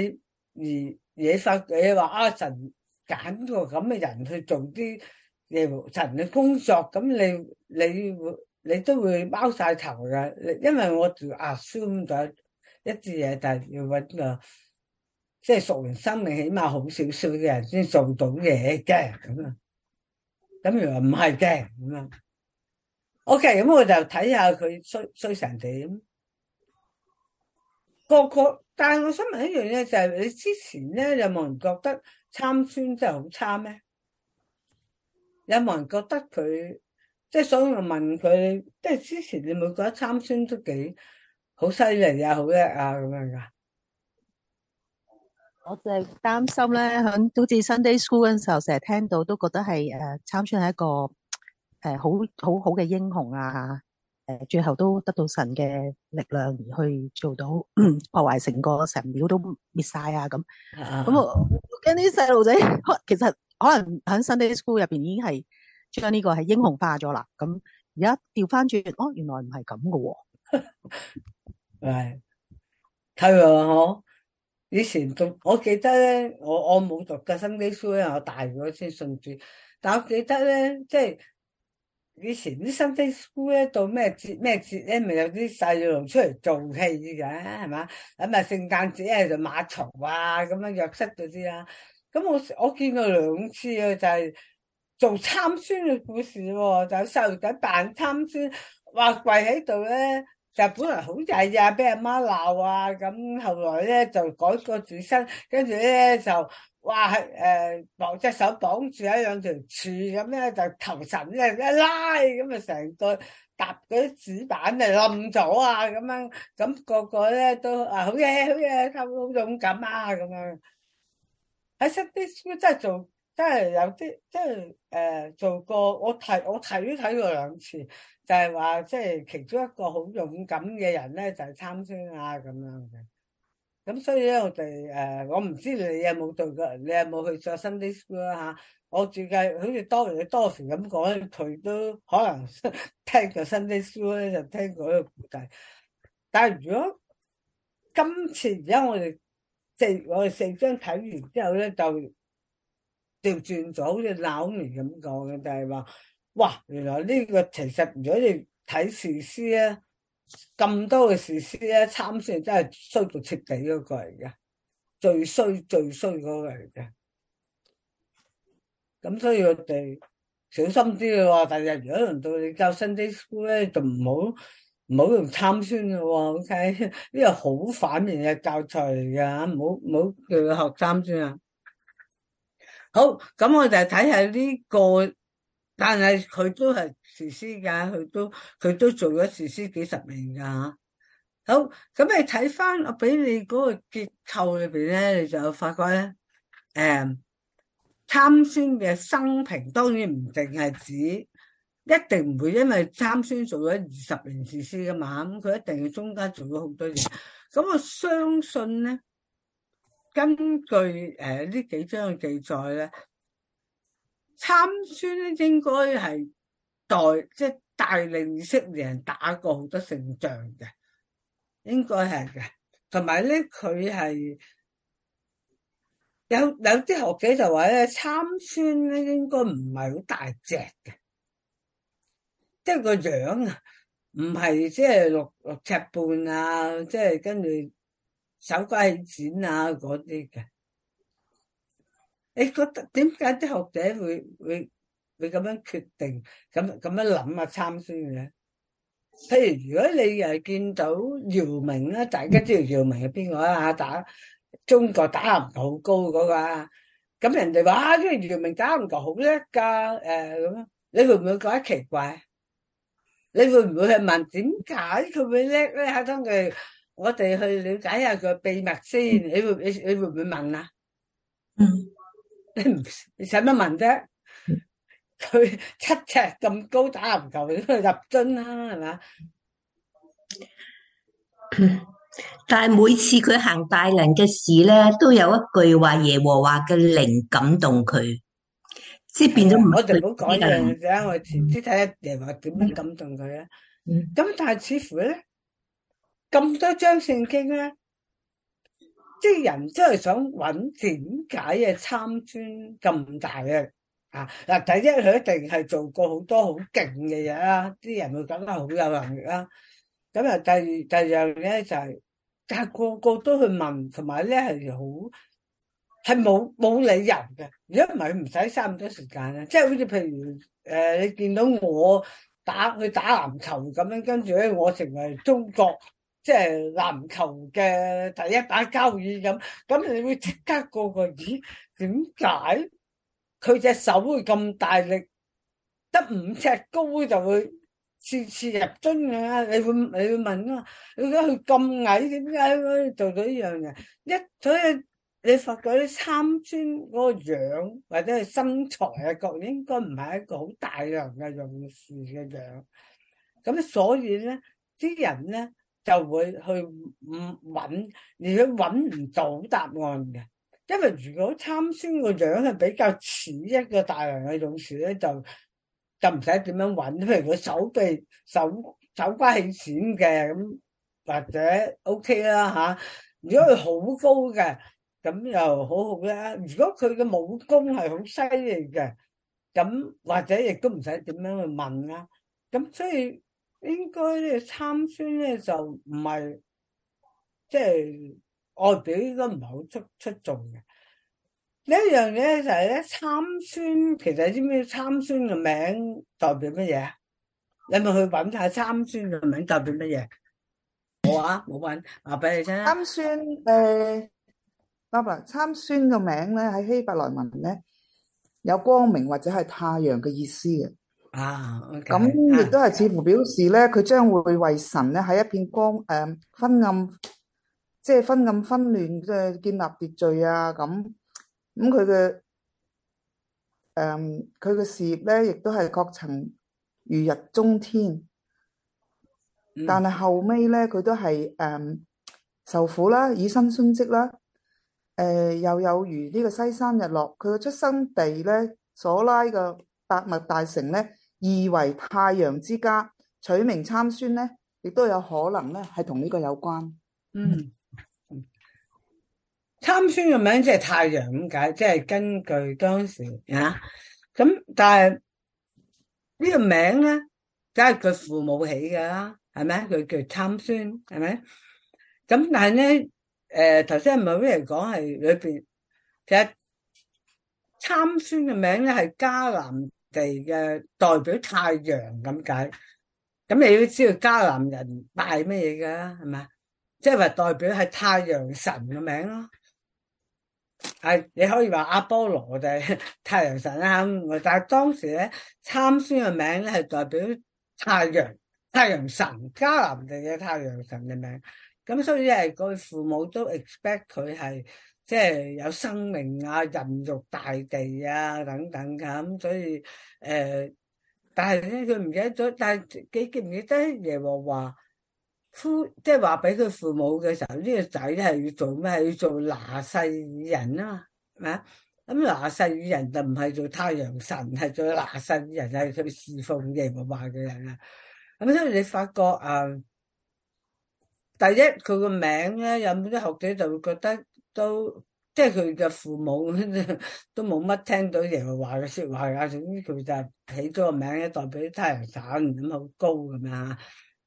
你話啊神揀個咁嘅人去做啲神嘅工作，咁你都會包晒頭噶，因為我就 assume 咗一啲嘢，但係要搵個即係屬靈生命起碼好少少嘅人先做到嘢嘅咁啊。咁原來唔係嘅咁啊。OK，咁我就睇下佢衰成點。但係我想問一樣嘢，就係你之前咧有冇人覺得參孫真係好差咩？有冇人覺得佢？即係所以我問佢，即係之前你冇覺得參孫都幾好犀利啊，好叻啊咁樣噶？ 我就係擔心咧，響好似 Sunday School 嗰陣時候，成日聽到都覺得係參孫係一個好好嘅英雄啊！最後都得到神嘅力量而去做到破壞成廟都滅晒啊咁。咁我驚啲細路仔，其實可能喺 Sunday School 入邊已經係將呢個係英雄化咗啦，咁而家調翻轉，原來唔係咁噶喎。 係喎，以前我記得咧，我冇讀嘅 Sunday School 咧，我大咗先信主，但我記得咧，即係以前啲 Sunday School 咧，到咩節咧，咪有啲細路出嚟做戲嘅，係嘛？咁啊聖誕節咧就馬槽啊，咁樣約瑟嗰啲啦。咁我見過2次啊，就係做參孫嘅故事喎，就有細路仔扮參孫，話跪喺度咧，就本來好曳啊，俾阿媽鬧啊，咁後來咧就改過自身，跟住咧就話綁隻手綁住喺2條柱咁咧，就求神咧一拉，咁啊成個搭嗰啲紙板就冧咗啊，咁樣咁個個咧都好嘢好嘢，好勇敢啊咁樣。喺 Sunday School 真係有啲即係做過，我睇都睇過2次，就係話即係其中一個好勇敢嘅人咧就係參孫啊咁樣嘅。咁所以咧我哋我唔知你有冇對過，你有冇去咗 Sunday School 啦吓？我估計好似多時咁講，佢都可能聽過 Sunday School 咧，就聽過呢個故仔。但係如果今次而家我哋4章睇完之後咧，就調轉咗，好似Naomi咁講嘅，就係話，哇，原來呢個其實如果你睇士師咧，咁多嘅士師咧，參孫真係衰到徹底嗰個嚟嘅，最衰嗰個嚟嘅。咁所以我哋小心啲嘅話，第日如果輪到你教 Sunday School 咧，就唔好用參孫嘅喎。OK，呢個好反面嘅教材嚟噶，唔好叫佢學參孫啊。好，咁我就睇下呢個，但係佢都係士師噶，佢都做咗士師幾10年噶吓。好，咁你睇翻我俾你嗰個結構裏邊咧，你就發覺咧，參孫嘅生平當然唔淨係指，一定唔會因為參孫做咗20年士師噶嘛，咁佢一定要中間做咗好多嘢。咁我相信咧，根據呢幾章嘅記載咧，參孫咧應該係即係帶領以色列人打過好多勝仗嘅，應該係嘅。同埋咧，佢係有啲學者就話咧，參孫咧應該唔係好大隻嘅，即係個樣啊，唔係即係六尺半啊，即係跟住手瓜起剪啊嗰啲嘅。你覺得點解啲學者會咁樣決定咁樣諗啊參孫嘅？譬如如果你又見到姚明咧，大家知道姚明係邊個啊？打中國打籃球好高嗰個啊，咁人哋話啊，呢個姚明打籃球好叻噶，咁樣，你會唔會覺得奇怪？你會唔會去問點解佢會叻咧？吓，當我哋去了解下佢秘密先。你會唔會問啊？你使乜問啫？佢7尺咁高打籃球，佢入樽啦，係嘛？ 但係每次佢行大能嘅事咧，都有一句話耶和華嘅靈感動佢，即係變咗唔我哋唔好講呢樣係嘢，我哋遲啲睇下耶和華點樣感動佢啊。咁但係似乎咧，咁多章聖經咧，即係人真係想揾點解嘅參孫咁大嘅啊？嗱，第一佢一定係做過好多好勁嘅嘢啦，啲人會覺得好有能力啦。咁啊，第二樣咧就係，但係個個都去問，同埋咧係冇理由嘅。如果唔係，唔使嘥咁多時間啦。即係好似譬如你見到我去打籃球咁樣，跟住咧我成為中國即係籃球嘅第一把交椅咁你會即刻個咦？點解佢隻手會咁大力，得5尺高就會次次入樽嘅？你會問啊？你覺得佢咁矮，點解可以做到呢樣嘢？所以你發覺啲參孫嗰個樣或者係身材啊，覺得應該唔係一個好大量嘅勇士嘅樣。咁所以咧，啲人咧就會去揾，而佢揾唔到答案嘅。因為如果參孫個樣係比較似一個大量嘅勇士咧，就唔使點樣揾。譬如佢手瓜起剪嘅咁，或者 OK 啦吓。如果佢好高嘅，咁又好好啦。如果佢嘅武功係好犀利嘅，咁或者亦都唔使點樣去問啦。咁所以應該咧參孫咧就唔係即係外表應該唔係好出眾嘅。呢一樣嘢就係咧參孫，其實知唔知參孫嘅名代表乜嘢？你咪去揾下參孫嘅名代表乜嘢？冇啊，冇揾，話俾你聽。 參孫爸爸，參孫嘅名咧喺希伯來文咧有光明或者係太陽嘅意思嘅。咁亦都係似乎表示咧，佢將會為神咧喺一片昏暗，即係昏暗紛亂嘅建立秩序啊。咁佢嘅事業咧，亦都係確曾如日中天。但係後尾咧，佢都係受苦啦，以身殉職啦。又有如呢個西山日落，佢嘅出生地咧，所拉嘅伯麥大城咧，意為太陽之家，取名參孫咧，亦都有可能咧係同呢個有關。 參孫嘅名即係太陽咁解，即係根據當時啊。咁但係呢個名咧，梗係佢父母起噶啦，係咪？佢叫參孫，係咪？咁但係咧，頭先唔係咩嚟講係裏邊，其實參孫嘅名咧係迦南地嘅代表太陽咁解。咁你都知道迦南人拜咩嘢噶，係咪？即係話代表係太陽神嘅名咯。係你可以話阿波羅就係太陽神啦，但係當時咧參孫嘅名咧係代表太陽神，迦南地嘅太陽神嘅名。咁所以係佢父母都 expect 佢係即係有生命啊、孕育大地啊等等咁。所以但係咧佢唔記得咗，但係你記唔記得耶和華即係話俾佢父母嘅時候，呢個仔係要做咩？係要做拿細耳人啊，係咪啊？咁拿細耳人就唔係做太陽神，係做拿細耳人，係佢侍奉耶和華嘅人啊。咁所以你發覺第一佢個名咧，有冇啲學者就會覺得都即係佢嘅父母都冇乜聽到耶和華嘅說話啊。總之佢就起咗個名咧，代表太陽神咁好高咁樣。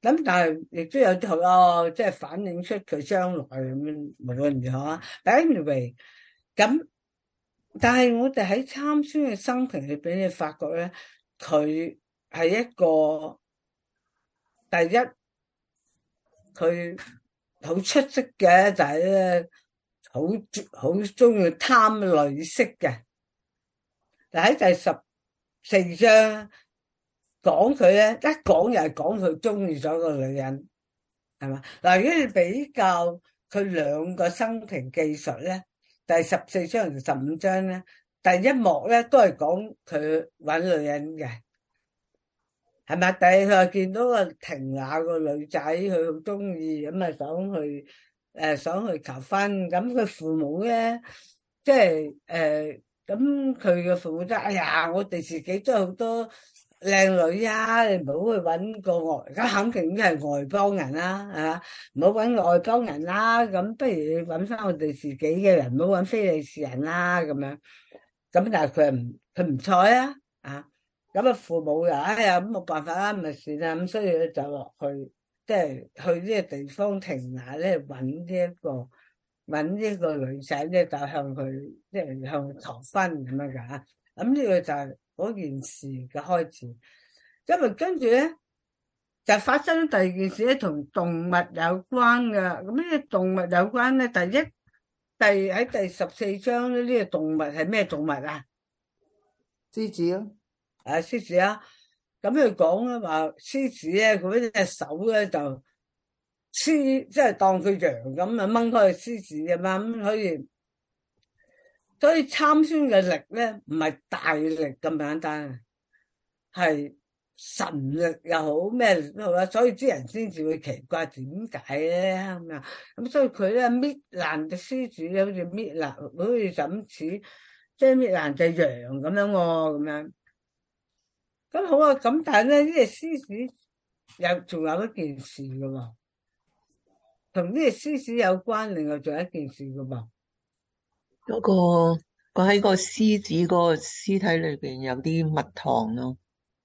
咁但係亦都有啲即係反映出佢將來咁樣，無論如何啊。But anyway，咁但係我哋喺參孫嘅生平裏邊，你發覺咧，佢係一個第一，佢好出色嘅就係咧，好中意貪女色嘅。但喺第14章講佢咧，一講又係講佢中意咗個女人，係嘛？嗱，如果你比較佢兩個生平記述咧，第14章同15章咧，第一幕咧都係講佢搵女人嘅，係咪？第二佢又見到個亭雅個女仔，佢好中意，咁啊想去求婚，咁佢父母咧，即係咁佢嘅父母都哎呀，我哋自己都有好多靚女啊，你唔好去搵個外，咁肯定都係外邦人啦，係嘛？唔好搵外邦人啦，咁不如你搵翻我哋自己嘅人，唔好搵非利士人啦，咁樣。咁但係佢唔睬啊，咁啊父母又哎呀咁冇辦法啦，咪算啦，咁所以咧就落去，即係去呢個地方亭雅咧搵呢個女仔咧，就向佢即係向佢求婚咁樣噶。咁呢個就係嗰件事嘅開始。因為跟住咧就發生第二件事咧，同動物有關嘅。咁呢個動物有關咧，喺第14章咧，呢個動物係咩動物啊？ 獅子咯， 獅子啊。咁佢講咧話，獅子咧佢隻手咧就即係當佢羊咁啊，掹開個獅子啊嘛，咁所以參孫嘅力咧唔係大力咁簡單，係神力又好咩力都好啦，所以啲人先至會奇怪點解咧咁啊。咁所以佢咧搣爛隻獅子咧，好似搣爛，好似就咁似即係搣爛隻羊咁樣喎，咁樣。咁好啊，咁但係咧呢隻獅子仲有一件事㗎喎，同呢隻獅子有關，另外仲有一件事㗎喎。 佢喺個獅子嗰個屍體裏邊有啲蜜糖咯。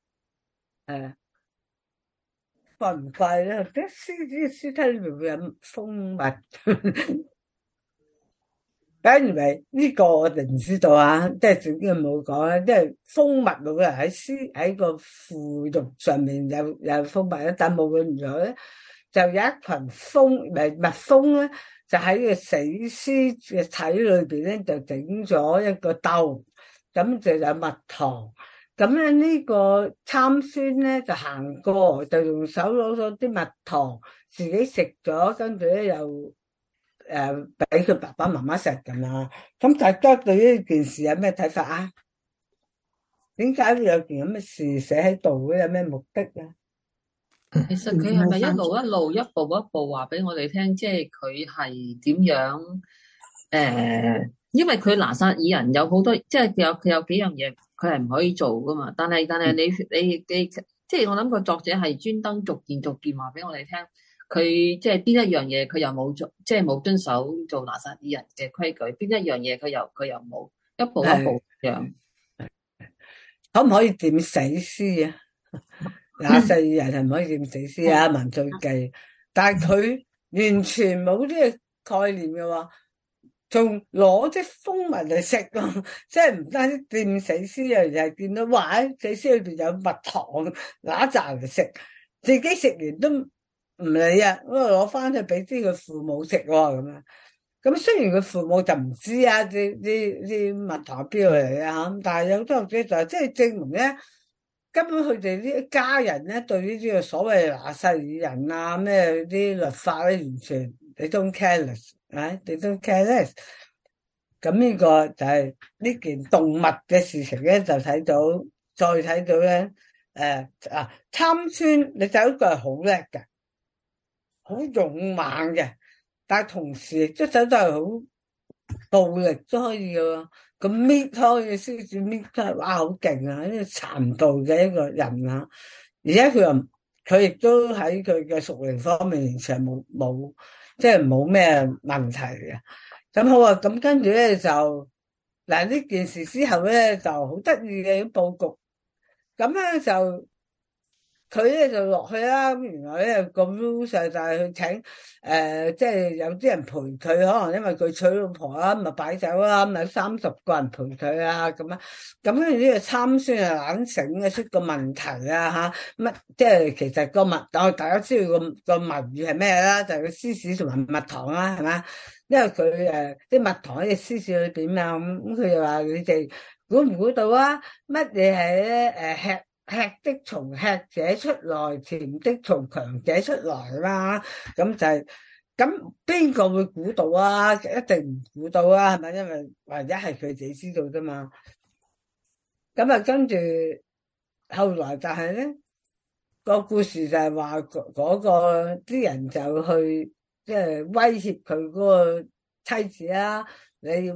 怪唔怪咧？啲獅子屍體裏面會有蜂蜜。Anyway，呢個我哋唔知道啊，即係正經冇講啦。即係蜂蜜會喺個腐肉上面有蜂蜜咧，但無論如何咧，就有一群蜜蜂咧，就喺個死屍嘅體裏邊咧，就整咗一個竇，咁就有蜜糖。咁咧呢個參孫咧就行過，就用手攞咗啲蜜糖，自己食咗，跟住咧又俾佢爸爸媽媽食咁啦。咁大家對呢件事有咩睇法啊？點解會有件咁嘅事寫喺度咧？有咩目的咧？ 其實佢係咪一路一路一步一步話俾我哋聽，即係佢係點樣？因為佢拿撒耳人有好多，即係佢有幾樣嘢佢係唔可以做噶嘛。但係你即係我諗個作者係專登逐件話俾我哋聽，佢即係邊一樣嘢佢又冇做，即係冇遵守做拿撒耳人嘅規矩，邊一樣嘢佢又冇一步一步樣。 可唔可以點死屍啊？拿撒耳人係唔可以點死屍啊？民數記，但係佢完全冇呢個概念嘅喎，仲攞啲蜂蜜嚟食咯，即係唔單止掂死屍啊，而係見到哇喺死屍裏邊有蜜糖，拿扎嚟食，自己食完都唔理啊，咁啊攞翻去俾啲佢父母食喎咁樣。咁雖然佢父母就唔知啊，啲蜜糖邊度嚟啊嚇，但係有好多學者就即係證明咧，根本佢哋啲家人咧對呢啲嘅所謂拿撒耳人啊咩啲律法咧，完全你don't careless，你don't careless。咁呢個就係呢件動物嘅事情咧，就睇到再睇到咧，參孫你睇到佢係好叻嘅，好勇猛嘅。但係同時亦都走都係好暴力都可以嘅，咁搣開嘅獅子搣開，哇好勁啊！呢個殘暴嘅一個人啊，而且佢亦都喺佢嘅屬靈方面完全冇即係冇咩問題嘅。咁好啊，咁跟住咧就嗱呢件事之後咧就好得意嘅佈局，咁咧就佢咧就落去啦。咁原來咧個 rules 就係去請即係有啲人陪佢，可能因為佢娶老婆啦，咪擺酒啦，咪有30個人陪佢啊咁啊。咁跟住呢個參孫啊懶醒嘅出個問題啊乜即係其實個大家知道個謎語係咩啦？就係個獅子同埋蜜糖啦，係嘛？因為佢啲蜜糖喺隻獅子裏邊啊，咁佢就話你哋估唔估到啊？乜嘢係咧？吃的從吃者出來，甜的從強者出來啦。咁就係咁，邊個會估到啊？一定唔估到啊，係咪？因為唯一係佢自己知道啫嘛。咁啊，跟住後來就係咧個故事就係話嗰個啲人就去即係威脅佢嗰個妻子啊，你要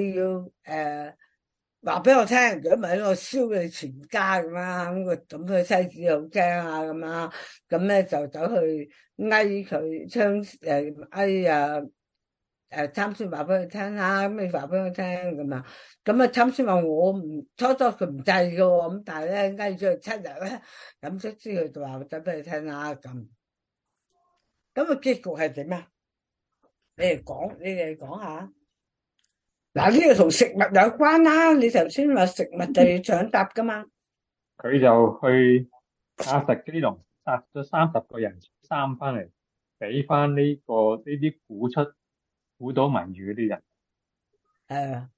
話俾我聽，如果唔係我燒你全家咁啦。咁佢妻子好驚啊咁啦，咁咧就走去參孫話俾佢聽啦，咁你話俾我聽咁啊。咁啊參孫話我唔初佢唔制嘅喎，咁但係咧咗佢7日咧，咁卒之佢就話走俾佢聽啦咁。咁個結局係點啊？你哋講下。嗱，呢個同食物有關啦。你頭先話食物就要搶答噶嘛？ 佢就去亞實基隆殺咗30個人衫翻嚟，俾翻呢啲估到謎語嗰啲人。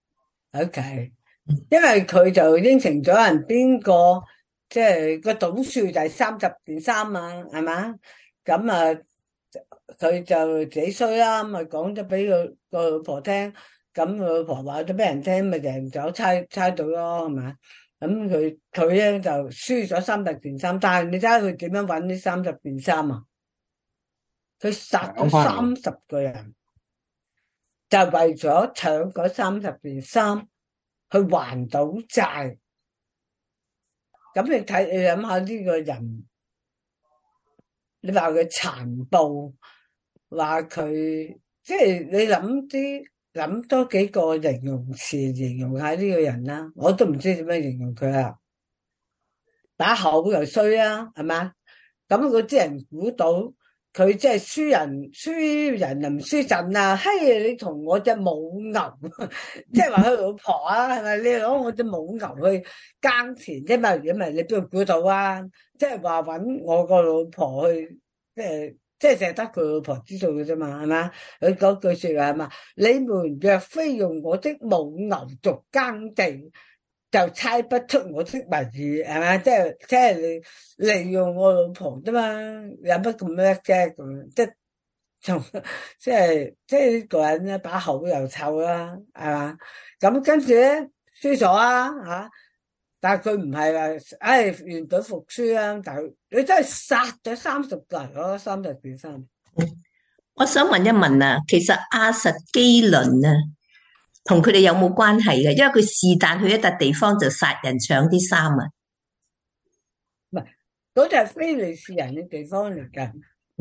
OK，因為佢就應承咗人邊個，即係個賭數就係30件衫啊，係嘛？咁啊，佢就自己衰啦，咁啊講咗俾個老婆聽。咁個老婆話咗俾人聽，咪贏咗猜到咯，係咪？咁佢咧就輸咗30件衫，但係你睇下佢點樣搵呢30件衫啊？佢殺咗30個人，就為咗搶嗰30件衫去還到債。咁你諗下呢個人，你話佢殘暴，話佢即係你諗多幾個形容詞形容下呢個人啦，我都唔知點樣形容佢啊！把口又衰啊，係嘛？咁嗰啲人估到佢即係輸人又唔輸陣啊！嘿，你同我隻母牛，即係話佢老婆啊，係咪？你攞我隻母牛去耕田啫嘛？如果唔係你邊度估到啊？即係話搵我個老婆去，即係淨係得佢老婆知道嘅啫嘛，係嘛？佢嗰句說話係嘛？你們若非用我的母牛逐耕地，就猜不出我的謎語，係嘛？即係你利用我老婆啫嘛，有乜咁叻啫？咁即係呢個人咧，把口又臭啦，係嘛？咁跟住咧輸咗啊吓！但係佢唔係話，願賭服輸啊！但係你真係殺咗30個人咯，30件衫。 我想問一問啊，其實亞實基倫啊，同佢哋有冇關係嘅？因為佢是但去一笪地方就殺人搶啲衫啊。 唔係，嗰就係非利士人嘅地方嚟㗎。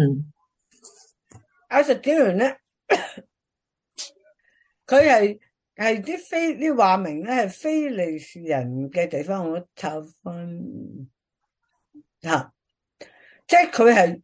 亞實基倫咧，佢係啲話明咧係非利士人嘅地方，我抄翻吓，即係佢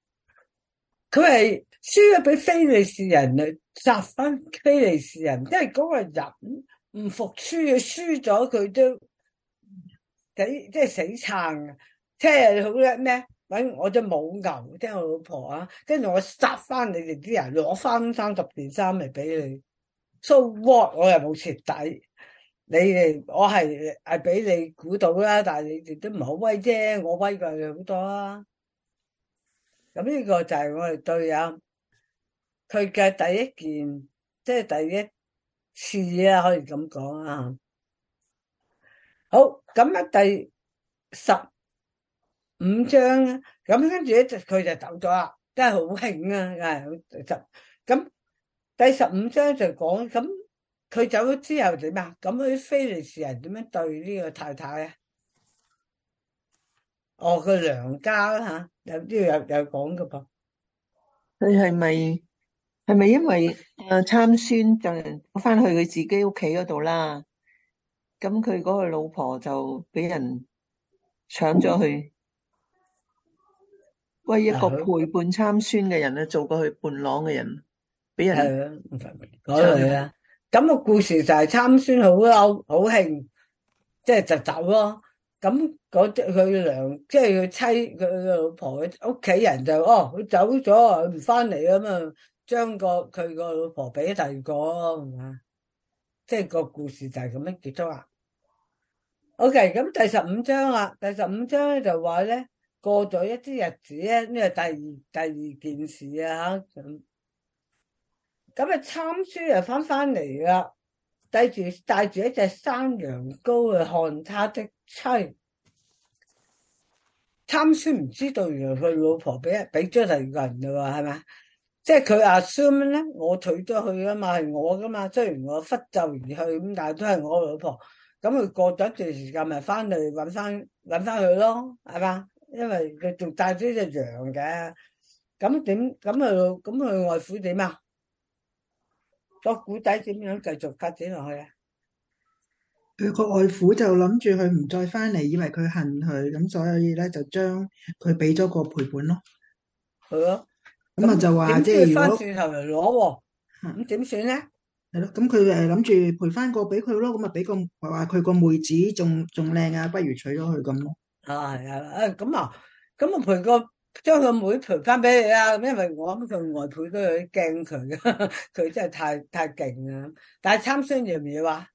係輸咗俾非利士人嚟殺翻非利士人，因為嗰個人唔服輸，輸咗佢都即係死撐啊！即係好叻咩？搵我隻母牛，即係我老婆啊，跟住我殺翻你哋啲人，攞翻30件衫嚟俾你。So what？ 我又冇蝕底，你哋我係俾你估到啦，但係你哋都唔係好威啫，我威過你好多啦。咁呢個就係我哋對啊，佢嘅第一件，即係第一次啊，可以咁講啊。好，咁啊第15章啊，咁跟住咧佢就走咗啦，真係好興啊，咁。第15章就講咁佢走咗之後點啊？咁佢啲非利士人點樣對呢個太太啊？佢娘家啦吓，有講噶噃。 佢係咪因為參孫就翻去佢自己屋企嗰度啦？咁佢嗰個老婆就俾人搶咗去為一個陪伴參孫嘅人咧，做過佢伴郎嘅人，俾人嗰類啊。咁個故事就係參孫好嬲好興，即係就走咯。咁嗰啲佢娘，即係佢妻佢個老婆嘅屋企人就佢走咗，佢唔翻嚟啊嘛，將佢個老婆俾第二個，係嘛？即係個故事就係咁樣結束啦。OK，咁第15章啦，第15章咧就話咧，過咗一啲日子咧，呢個第二件事啊咁啊參孫又翻嚟啦，帶住一隻山羊羔去看他的妻。參孫唔知道原來佢老婆俾咗第二個人噶喎，係咪？即係佢 assume 咧，我娶咗佢噶嘛，係我噶嘛，雖然我拂袖而去咁，但係都係我老婆。咁佢過咗一段時間咪翻嚟搵翻佢咯，係嘛？因為佢仲帶咗隻羊嘅。咁佢外父點啊？個古仔點樣繼續發展落去啊？ 佢個外父就諗住佢唔再翻嚟，以為佢恨佢，咁所以咧就將佢俾咗個陪伴咯。 係咯。 咁啊就話即係如果翻轉頭嚟攞，咁點算咧？ 係咯，咁佢諗住賠翻個俾佢咯，咁啊俾個話佢個妹子仲靚啊，不如娶咗佢咁咯。 係啊，咁啊將個妹賠翻俾你啊！因為我諗佢外父都有啲驚佢嘅，佢真係太勁啦。但係參孫要唔要啊？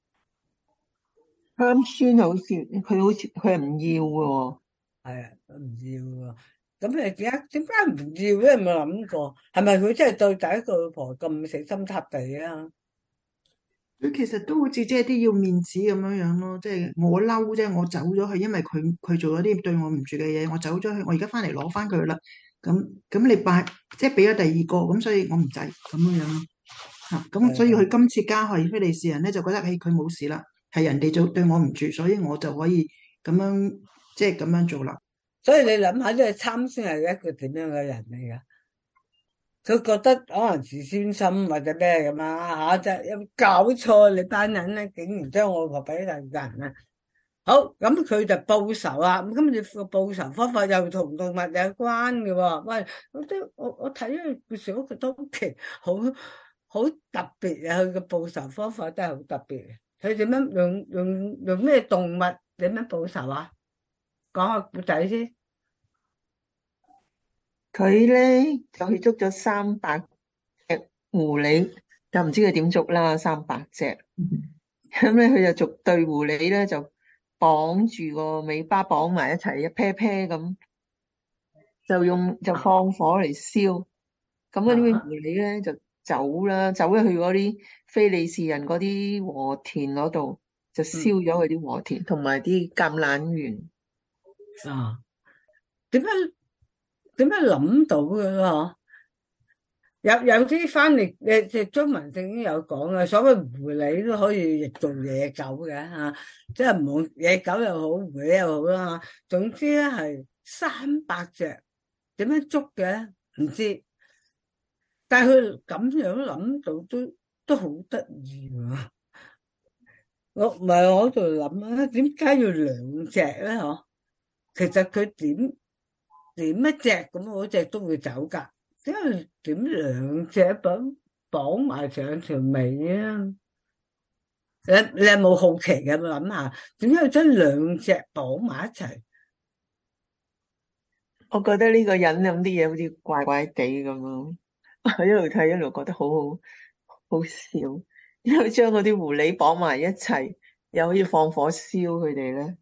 參孫好似佢係唔要嘅。 係啊，唔要喎。咁你點解唔要咧？有冇諗過？係咪佢真係對第一個老婆咁死心塌地啊？ 佢其實都好似即係啲要面子咁樣咯，即係我嬲啫，我走咗去，因為佢做咗啲對我唔住嘅嘢，我走咗去，我而家翻嚟攞翻佢啦。咁你即係俾咗第二個，咁所以我唔制咁樣咯。咁所以佢今次加害非利士人咧，就覺得佢冇事啦，係人哋對我唔住，所以我就可以咁樣即係咁樣做啦。 所以你諗下，呢個參孫係一個點樣嘅人嚟噶？佢覺得可能自尊心或者咩咁啊，就有搞錯，你班人咧竟然將我老婆俾第二個人啊！好，咁佢就報仇啦。咁今次個報仇方法又同動物有關嘅喎。喂，我睇呢個故事，我覺得好特別啊！佢嘅報仇方法都係好特別嘅。佢點樣用咩動物點樣報仇啊？講下故仔先。 佢咧就去捉咗300隻狐狸，就唔知佢點捉啦，300隻。咁咧佢就逐對狐狸咧就綁住個尾巴綁埋一齊，一 pair pair 咁，就放火嚟燒。咁嗰啲狐狸咧就走咗去嗰啲非利士人嗰啲禾田嗰度，就燒咗佢啲禾田同埋啲橄欖園。 點解諗到嘅嗬？有啲翻譯即係中文聖經有講嘅，所謂狐狸都可以譯做野狗嘅吓，即係唔好野狗又好，狐狸又好啦吓。總之咧係300隻，點樣捉嘅唔知，但係佢咁樣諗到都好得意喎。我喺度諗啊，點解要2隻咧？嗬，其實佢點一隻咁，嗰隻都會走噶。點解點2隻綁埋上條尾啊？你有冇好奇嘅？諗下，點解要將2隻綁埋一齊？ 我覺得呢個人諗啲嘢好似怪怪地咁咯。我一路睇一路覺得好笑，因為將嗰啲狐狸綁埋一齊，又可以放火燒佢哋咧。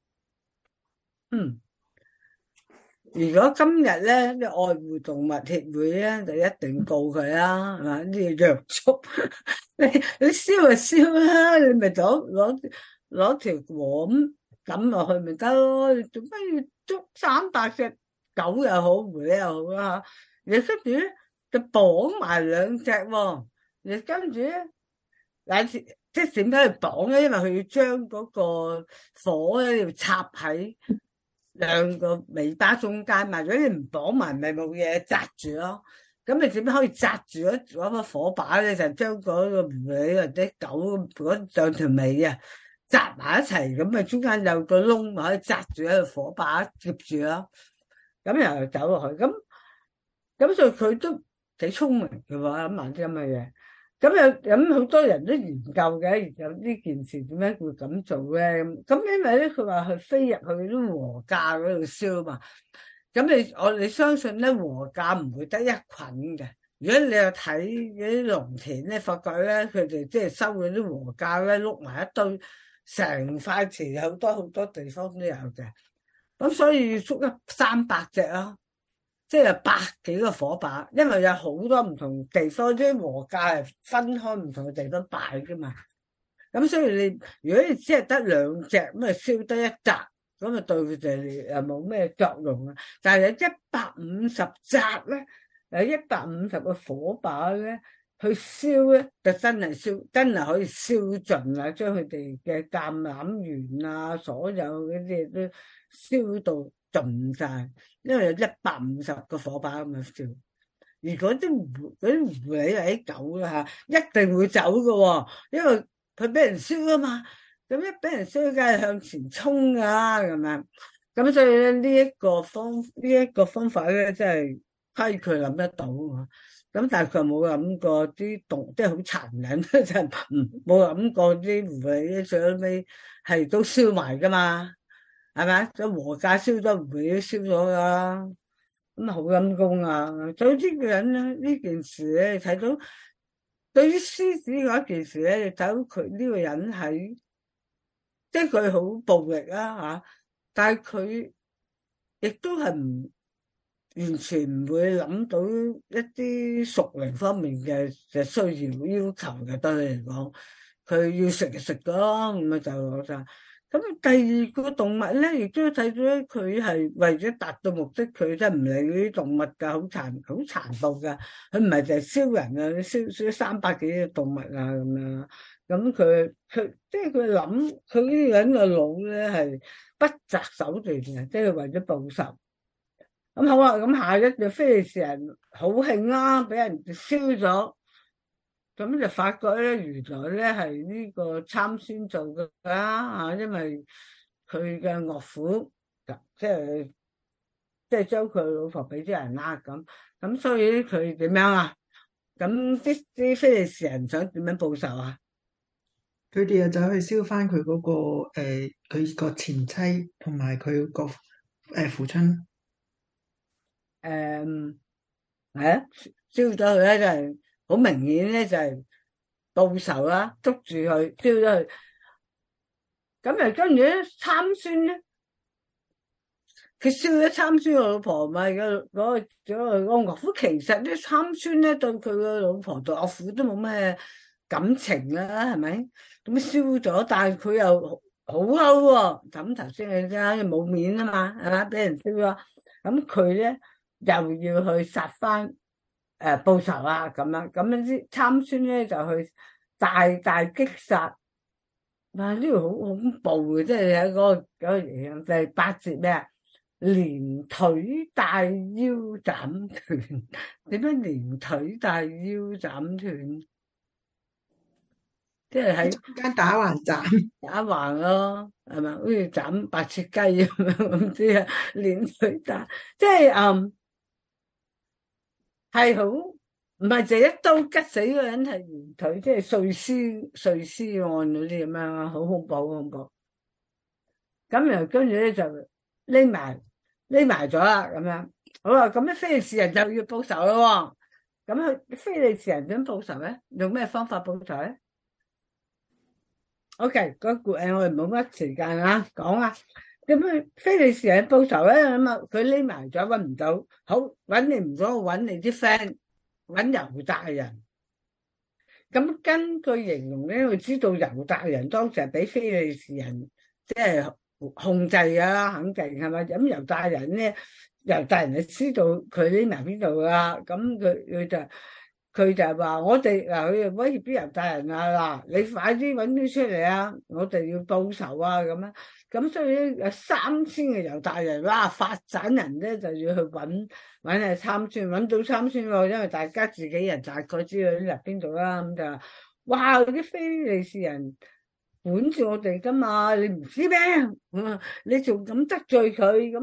如果今日咧啲愛護動物協會咧，就一定告佢啦，係嘛？呢個虐畜，你燒就燒啦，你咪攞條禾咁抌落去咪得咯？你做乜要捉300隻狗又好，狐狸又好啦？你跟住咧就綁埋2隻喎，你跟住咧嗱，即係點解要綁咧？因為佢要將嗰個火咧要插喺2個尾巴中間嘛，如果你唔綁埋，咪冇嘢紮住咯。咁你點樣可以紮住嗰個火把咧？就將嗰個狐狸或者狗嗰2條尾啊紮埋一齊，咁啊中間有個窿，咪可以紮住喺個火把接住咯。 咁然後走落去，咁所以佢都幾聰明嘅喎，諗埋啲咁嘅嘢。咁好多人都研究嘅，研究呢件事點解會咁做咧？咁因為咧，佢話佢飛入去啲禾稼嗰度燒嘛。咁你相信咧，禾稼唔會得一捆嘅。如果你有睇嗰啲農田咧，發覺咧佢哋即係收嗰啲禾稼咧，碌埋一堆，成塊田好多好多地方都有嘅。咁所以捉一300隻咯。即係100幾個火把，因為有好多唔同地方啲禾稼係分開唔同嘅地方擺噶嘛。咁所以如果你只係得2隻，咁啊燒得一紮，咁啊對佢哋又冇咩作用啊。但係有150紮咧，有150個火把咧，去燒咧就真係可以燒盡啦，將佢哋嘅橄欖園啊，所有嗰啲都燒到盡晒，因為有150個火把咁樣燒。如果啲狐狸或者狗啦吓，一定會走㗎，因為佢俾人燒啊嘛。咁一俾人燒，梗係向前衝噶咁樣。咁所以咧呢一個方法咧，真係虧佢諗得到啊。咁但係佢冇諗過啲即係好殘忍，就冇諗過啲狐狸最尾係都燒埋噶嘛。係咪？咁禾稼燒咗，狐狸都燒咗噶，咁啊好陰功啊！總之個人咧呢件事咧，你睇到對於獅子嗰件事咧，你睇到佢呢個人係，即係佢好暴力啊吓，但係佢亦都係完全唔會諗到一啲屬靈方面嘅需要求嘅。對佢嚟講，佢要食就食咯，咁啊就攞晒。咁第二個動物咧，亦都睇到咧，佢係為咗達到目的，佢真係唔理嗰啲動物噶，好殘暴噶。佢唔係淨係燒人啊，燒300幾隻動物啊咁樣。咁佢即係佢諗，佢呢個人個腦咧係不擇手段嘅，即係為咗報仇。咁好啦，咁下一隻非利士人好興啦，俾人燒咗。咁就發覺咧，原來咧係呢個參孫做嘅啦，因為佢嘅岳父即係將佢老婆俾啲人啦，咁所以佢點樣啊？咁啲非利士人想點樣報仇啊？ 佢哋又走去燒翻佢嗰個佢個前妻同埋佢個父親。 燒咗佢咧就係。好明顯咧，就係報仇啦，捉住佢，燒咗佢。咁又跟住咧，參孫咧，佢燒咗參孫個老婆，咪嗰個岳父。其實咧，參孫咧對佢個老婆對岳父都冇咩感情啦，係咪？咁燒咗，但係佢又好嬲喎。咁頭先你聽，冇面啊嘛，係咪？俾人燒咗，咁佢咧又要去殺翻。報仇啊，咁樣啲參孫咧就去大擊殺，哇！呢個好恐怖嘅，即係喺嗰個嘢，就係8節咩啊？連腿帶腰斬斷，點樣連腿帶腰斬斷？即係喺中間打橫咯，係咪？好似斬白切雞咁樣，唔知啊，連腿帶，即係係好，唔係就一刀吉死個人，係連腿，即係碎屍案嗰啲咁樣啊，好恐怖，好恐怖。咁然後跟住咧就匿埋咗啦，咁樣好啦。咁啲非利士人就要報仇咯。咁佢非利士人點報仇咧？用咩方法報仇咧？OK，我哋冇乜時間啊，講啊。咁佢非利士人報仇咧，咁啊佢匿埋咗，搵唔到，好搵你唔到，搵你啲 friend，搵猶大人。咁根據形容咧，我知道猶大人當時係俾非利士人即係控制噶啦，肯定係咪？咁猶大人咧，猶大人就知道佢匿埋邊度啦。咁佢就係話我哋嗱，佢威脅啲猶大人啊，嗱，你快啲搵啲出嚟啊，我哋要報仇啊，咁樣。咁所以咧有3000個猶大人，哇！發散人咧就要去搵參孫，搵到參孫喎，因為大家自己人大概知道啲入邊度啦。咁就哇！啲非利士人管住我哋噶嘛，你唔知咩？你仲咁得罪佢，咁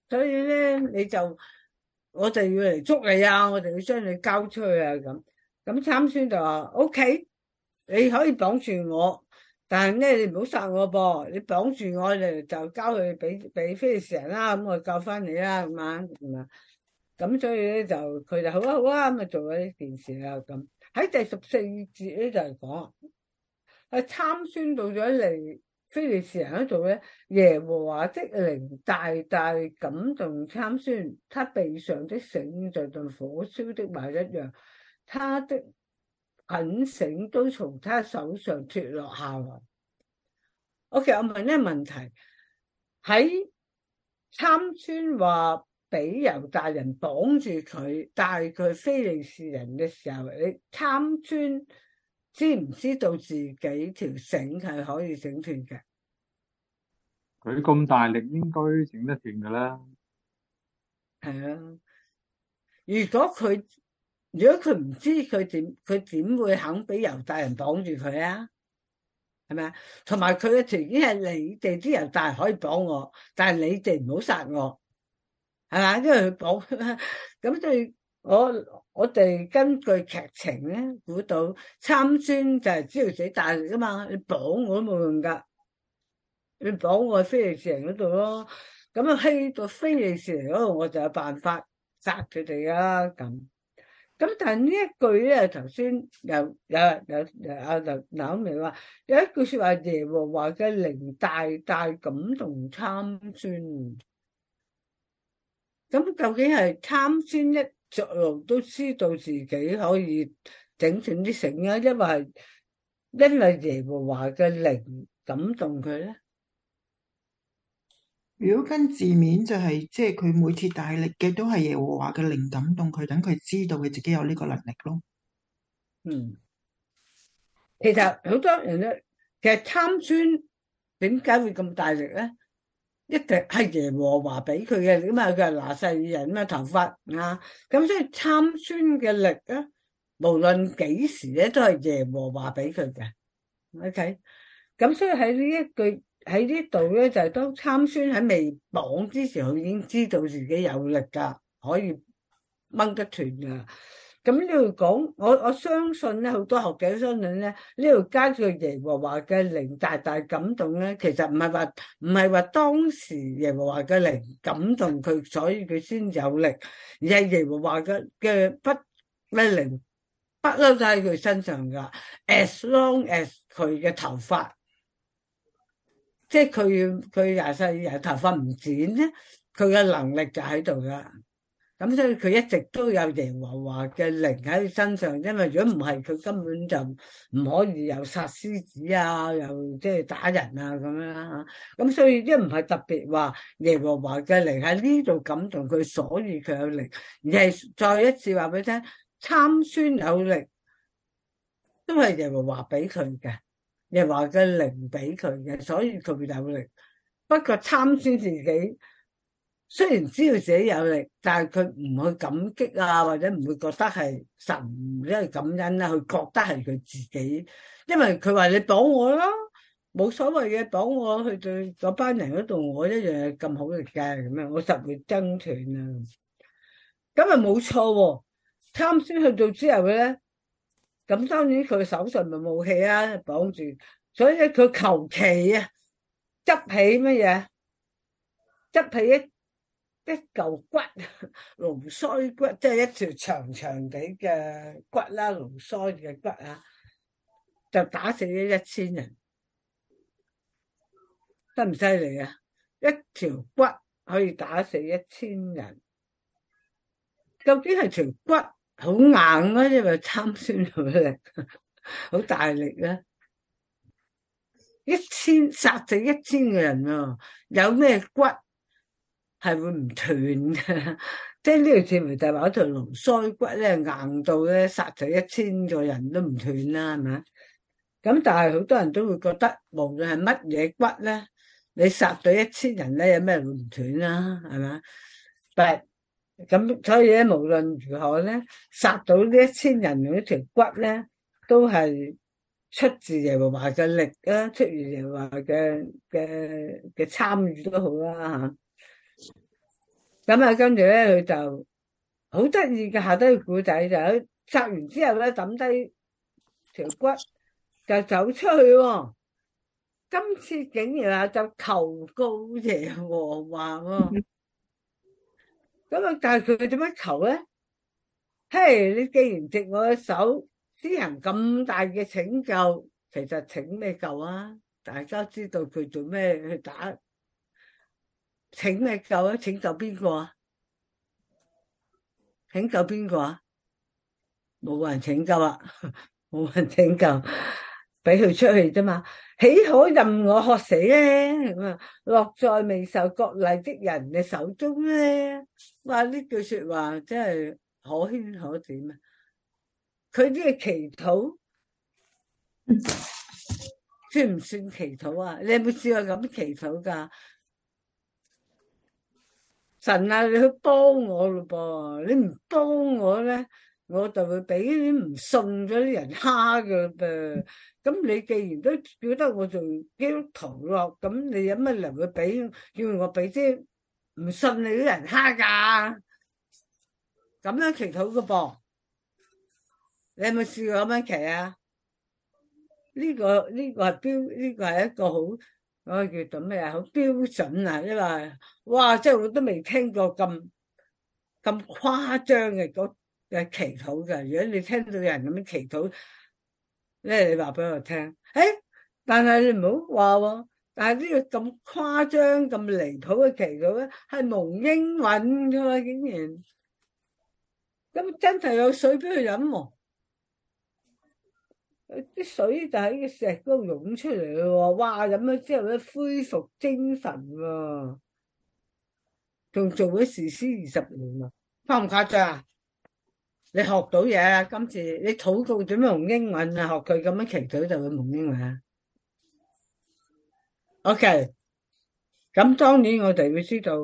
所以咧你就我哋要嚟捉你啊，我哋要將你交出去啊咁。咁參孫就話 OK，你可以綁住我，但係咧你唔好殺我噃，你綁住我哋就交去俾非利士人啦，咁我救翻你啦咁啊，咁所以咧就佢就好啊好啊咁啊做咗呢件事啦咁。喺第14節咧就係講參孫到咗嚟非利士人嗰度咧，耶和華的靈大大感動參孫，他臂上的繩就像火燒的麻一樣，他的捆繩都從他手上脫落下來。OK， 我問呢個問題，喺參孫話俾猶大人綁住佢帶佢非利士人嘅時候，你參孫知唔知道自己條繩係可以整斷嘅？ 佢咁大力，應該整得斷噶啦。 係啊，如果佢唔知佢點會肯俾猶大人綁住佢啊？係咪啊？同埋佢嘅條件係你哋啲猶大人可以綁我，但係你哋唔好殺我，係咪？因為佢綁咁，所以我哋根據劇情咧估到參孫就係知道自己大力噶嘛，你綁我都冇用噶，你綁我去非利士人嗰度咯，咁啊去到非利士人嗰度我就有辦法殺佢哋噶啦咁。咁但係呢一句咧，頭先有阿劉美話有一句說話，耶和華嘅靈大大感動參孫。咁究竟係參孫一着路都知道自己可以整斷啲繩啊，因為耶和華嘅靈感動佢咧？ 如果跟字面就係即係佢每次大力嘅都係耶和華嘅靈感動佢，等佢知道佢自己有呢個能力咯。 其實好多人咧，其實參孫點解會咁大力咧？一定係耶和華俾佢嘅，咁啊佢係拿細耳人嘛，頭髮啊，咁所以參孫嘅力咧，無論幾時咧都係耶和華俾佢嘅。OK，咁所以喺呢一句喺呢度咧，就係當參孫喺未綁之前，佢已經知道自己有力噶，可以掹得斷噶。咁呢度講，我相信咧，好多學者相信咧，呢度加住耶和華嘅靈大大感動咧，其實唔係話當時耶和華嘅靈感動佢，所以佢先有力，而係耶和華嘅靈不嬲都喺佢身上噶。As long as 佢嘅頭髮，即係佢廿世人頭髮唔剪咧，佢嘅能力就喺度噶。咁所以佢一直都有耶和華嘅靈喺佢身上，因為如果唔係，佢根本就唔可以又殺獅子啊，又即係打人啊咁樣吓。咁所以一唔係特別話耶和華嘅靈喺呢度感動佢，所以佢有力，而係再一次話俾你聽，參孫有力都係耶和華俾佢嘅，耶和華嘅靈俾佢嘅，所以佢會有力。不過參孫自己雖然知道自己有力，但係佢唔去感激啊，或者唔會覺得係神，因為感恩啦，佢覺得係佢自己，因為佢話你綁我啦，冇所謂嘅，綁我去對嗰班人嗰度，我一樣咁好力嘅，咁樣我實會掙斷啊。咁啊冇錯喎，參孫去到之後咧，咁當然佢手上咪武器啊，綁住，所以咧佢求其啊執起乜嘢，執起一嚿骨，驢腮骨，即係一條長長地嘅骨啦，驢腮嘅骨啊，就打死咗1000人，得唔犀利啊？一條骨可以打死1000人，究竟係條骨好硬啊，因為參孫好力，好大力咧殺死1000個人啊！有咩骨係會唔斷嘅？即係呢條節目就係話嗰條驢腮骨咧硬到咧殺死1000個人都唔斷啦，係咪？咁但係好多人都會覺得，無論係乜嘢骨咧，你殺到1000人咧，有咩會唔斷啦？係咪？但係咁所以咧，無論如何咧，殺到呢1000人嗰條骨咧，都係出自耶和華嘅力啦，出自耶和華嘅參與都好啦吓。 咁啊，跟住咧佢就好得意嘅，下低個故仔就喺殺完之後咧抌低條骨就走出去喎。今次竟然啊就求告耶和華喎。咁啊，但係佢點樣求咧？嘿，你既然藉我嘅手施行咁大嘅拯救，其實拯咩救啊？大家知道佢做咩去打拯咩救啊？拯救邊個啊？拯救邊個啊？冇人拯救啊！冇人拯救，俾佢出去啫嘛。豈可任我渴死咧？咁啊，落在未受割禮的人嘅手中咧。哇！呢句說話真係可圈可點啊！佢呢個祈禱算唔算祈禱啊？你有冇試過咁祈禱噶？神啊，你去幫我咯噃！你唔幫我咧，我就會俾啲唔信咗啲人蝦噶噃。咁你既然都叫得我做基督徒咯，咁你有乜理由俾叫我俾啲唔信你啲人蝦噶？咁樣祈禱噶噃？你有冇試過咁樣祈啊？呢個係一個好我叫做咩啊？好標準啊！因為哇，即係我都未聽過咁誇張嘅祈禱嘅。如果你聽到有人咁樣祈禱咧，你話俾我聽。但係你唔好話喎。但係呢個咁誇張、咁離譜嘅祈禱咧，係蒙應允噶嘛？竟然咁真係有水俾佢飲喎。啲水就喺個石嗰度湧出嚟咯，哇！飲咗之後咧，恢復精神喎，仲做咗士師20年啊，誇唔誇張啊？你學到嘢啊！今次你禱告點樣用英文啊？學佢咁樣祈禱就會用英文啊。OK，咁當然我哋會知道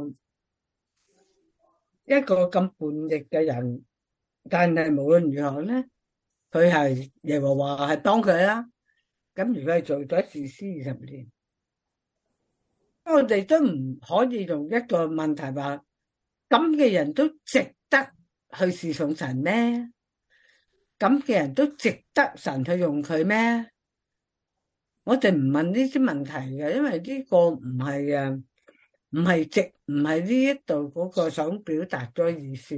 一個咁叛逆嘅人，但係無論如何咧，佢係耶和華係幫佢啦。咁如果係做咗士師20年，我哋都唔可以用一個問題話咁嘅人都值得去侍奉神咩？咁嘅人都值得神去用佢咩？我哋唔問呢啲問題嘅，因為呢個唔係呢一度嗰個想表達咗意思。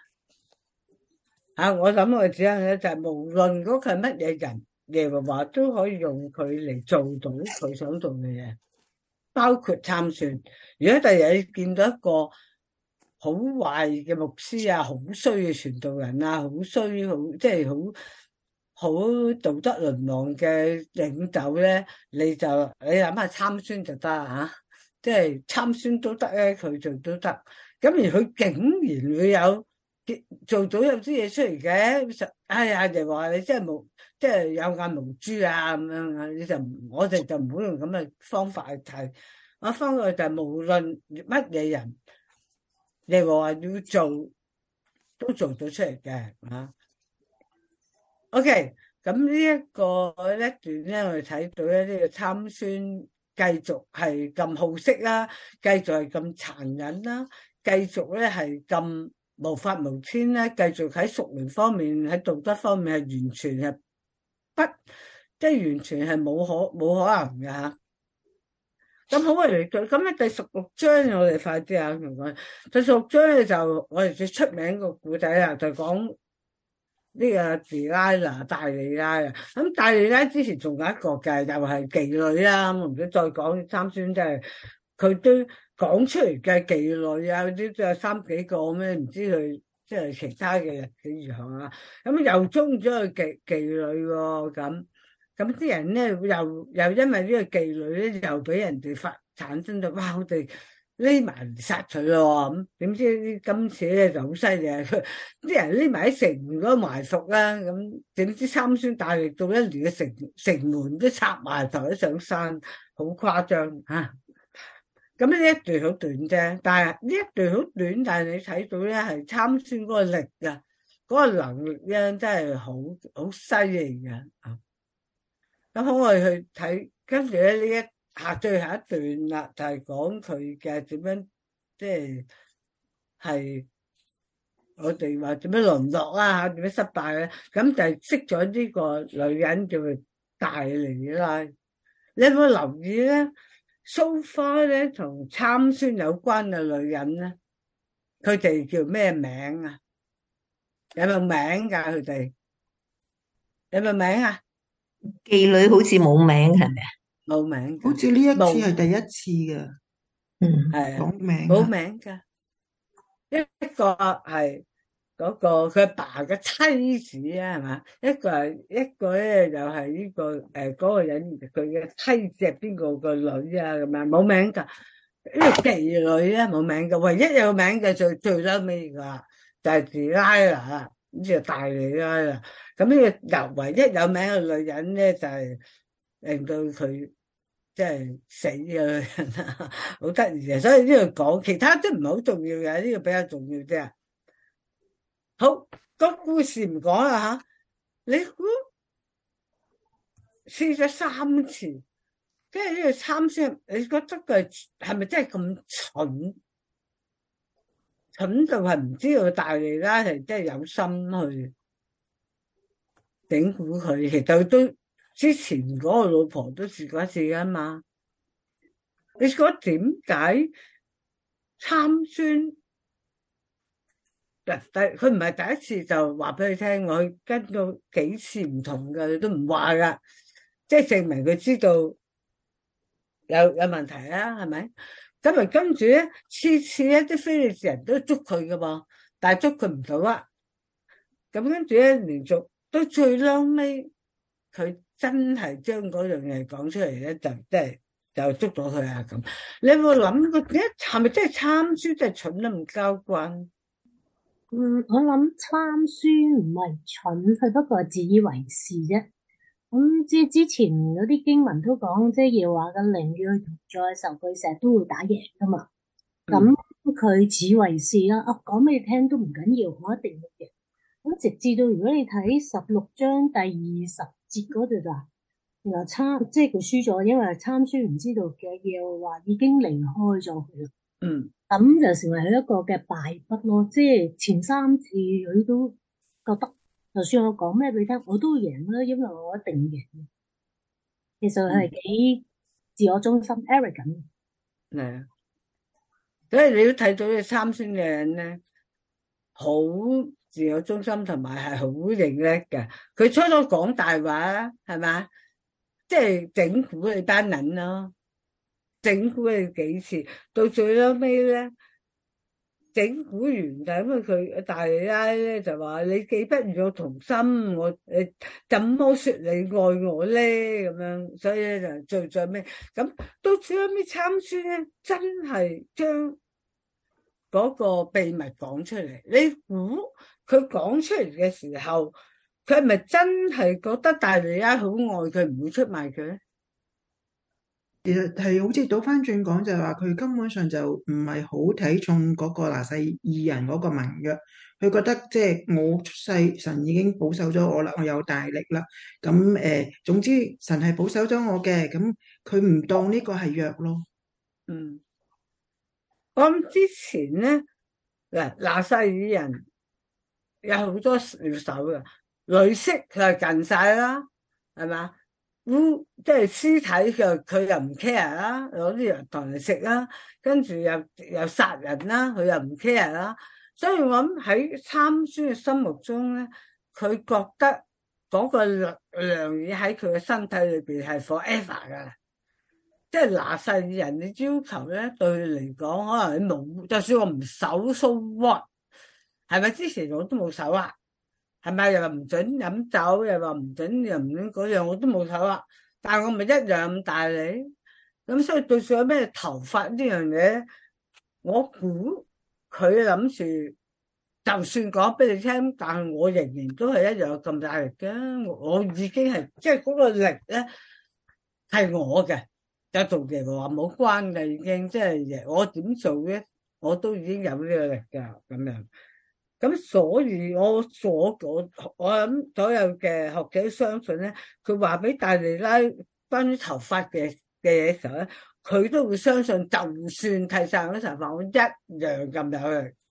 我諗我只係咧就係無論嗰個係乜嘢人，耶和華都可以用佢嚟做到佢想做嘅嘢，包括參選。如果第日你見到一個好壞嘅牧師啊，好衰嘅傳道人啊，好衰即係好道德淪亡嘅領袖咧，你諗下參選就得啊，即係參選都得咧，佢做都得。咁而佢竟然會有做到有啲嘢出嚟嘅，哎呀，就話你真係即係有眼無珠啊咁樣啊！我哋就唔好用咁嘅方法去睇。我方法就係無論乜嘢人，你話要做都做到出嚟嘅啊。OK，咁呢一段咧，我哋睇到咧呢個參孫繼續係咁好色啦，繼續係咁殘忍啦，繼續咧係咁無法無天咧，繼續喺屬靈方面喺道德方面係完全係即係完全係冇可能嘅吓。咁好嚟嘅，咁咧第16章我哋快啲啊，同佢第16章咧就我哋最出名個古仔啊，就講呢個迪拉拿大利拉啊。咁大利拉之前仲有一個嘅，又係妓女啦。我唔使再講參孫，即係佢都講出嚟嘅妓女啊，嗰啲都有3幾個咩？唔知佢即係其他嘅日子如何啊？咁又中咗個妓女喎，咁啲人咧又因為呢個妓女咧，又俾人哋產生咗哇！我哋匿埋嚟殺佢咯，咁點知今次咧就好犀利啊！啲人匿埋喺城門嗰度埋伏啦，咁點知參孫帶嚟到連嘅城門都拆埋，頭一上山，好誇張嚇！咁呢一段好短啫，但係呢一段好短，但係你睇到咧係參孫嗰個力啊，嗰個能力咧真係好犀利嘅啊！咁好，我哋去睇，跟住咧呢最後一段啦，就係講佢嘅點樣，即係係我哋話點樣淪落啊，點樣失敗咧？咁就係識咗呢個女人叫佢大利拉。你有冇留意咧？So far咧同參孫有關嘅女人咧，佢哋叫咩名啊？有冇名噶？佢哋有冇名啊？ 妓女好似冇名係咪啊？ 冇名㗎， 好似呢一次冇係第一次嘅嗯， 係講名冇啊， 名噶。一個係嗰個佢阿爸嘅妻子啊，係嘛？一個咧又係呢個嗰個人佢嘅妻子係邊個個女啊？咁樣冇名噶。呢個妓女啊冇名噶，唯一有名嘅最嬲尾噶就係自拉啦，呢就大利拉啦。咁呢個唯一有名嘅女人咧就係令到佢即係死嘅女人啊，好得意啊！所以呢度講其他都唔係好重要嘅，呢個比較重要啫。好，個故事唔講啦吓，你估試咗3次，即係呢個參孫，你覺得佢係咪真係咁蠢？蠢到係唔知道大利拉係真係有心去整蠱佢，其實都之前嗰個老婆都試過一次噶嘛。你覺得點解參孫佢唔係第一次就話俾佢聽，我跟過幾次唔同嘅，佢都唔話噶，即係證明佢知道有問題啊，係咪？咁啊跟住咧，次次咧啲非利士人都捉佢噶噃，但係捉佢唔到啊。咁跟住咧，連續到最嬲尾，佢真係將嗰樣嘢講出嚟咧，就即係就捉咗佢啊！咁你有冇諗過點解係咪真係參孫真係蠢得唔交關？ 我諗參孫唔係蠢，佢不過係自以為是啫。咁即係之前嗰啲經文都講，即係耶和華嘅靈與佢同在嘅時候，佢成日都會打贏噶嘛。咁佢自以為是啦，講俾你聽都唔緊要，我一定會贏。咁直至到如果你睇16章第20節嗰度就，原來即係佢輸咗，因為參孫唔知道嘅耶和華已經離開咗佢啦。咁就成為佢一個嘅敗筆咯。即係前3次佢都覺得，就算我講咩俾你聽，我都會贏啦，因為我一定贏。其實佢係幾自我中心 arrogant。 係啊，所以你都睇到呢參孫嘅人咧，好自我中心，同埋係好認叻嘅。佢初初講大話，係嘛？即係整蠱你班人咯，整蠱你幾次，到最後尾咧，整蠱完就因為佢大利拉咧就話你既不與我同心，我怎麼說你愛我咧？咁樣，所以咧就最尾咁到最後尾參孫咧，真係將嗰個秘密講出嚟。你估佢講出嚟嘅時候，佢係咪真係覺得大利拉好愛佢，唔會出賣佢咧？ 其實係好似倒翻轉講，就係話佢根本上就唔係好睇重嗰個拿細耳人嗰個盟約，佢覺得即係我出世，神已經保守咗我啦，我有大力啦。咁總之神係保守咗我嘅，咁佢唔當呢個係約咯。 我諗之前咧，嗱拿細耳人有好多妙手嘅，女色佢係近晒啦，係嘛？即係屍體佢又唔 care 啦，攞啲藥糖嚟食啦，跟住又殺人啦，佢又唔 care 啦。所以我諗喺參孫嘅心目中咧，佢覺得嗰個良藥喺佢嘅身體裏邊係 forever 噶，即係拿細耳人嘅要求咧，對佢嚟講可能你冇，就算我唔守 so what， 係咪？之前我都冇守啊。係咪又話唔准飲酒，又話唔准又唔准嗰樣，我都冇睇啊。但係我咪一樣咁大你，咁所以對上有咩頭髮呢樣嘢，我估佢諗住，就算講俾你聽，但係我仍然都係一樣咁大力嘅。我已經係即係嗰個力咧係我嘅，就同耶和華冇關嘅，已經即係我點做咧，我都已經有呢個力㗎咁樣。咁所以我諗所有嘅學者相信咧，佢話俾大利拉關於頭髮嘅嘢時候咧，佢都會相信，就算剃晒嗰頭髮，我一樣咁有力。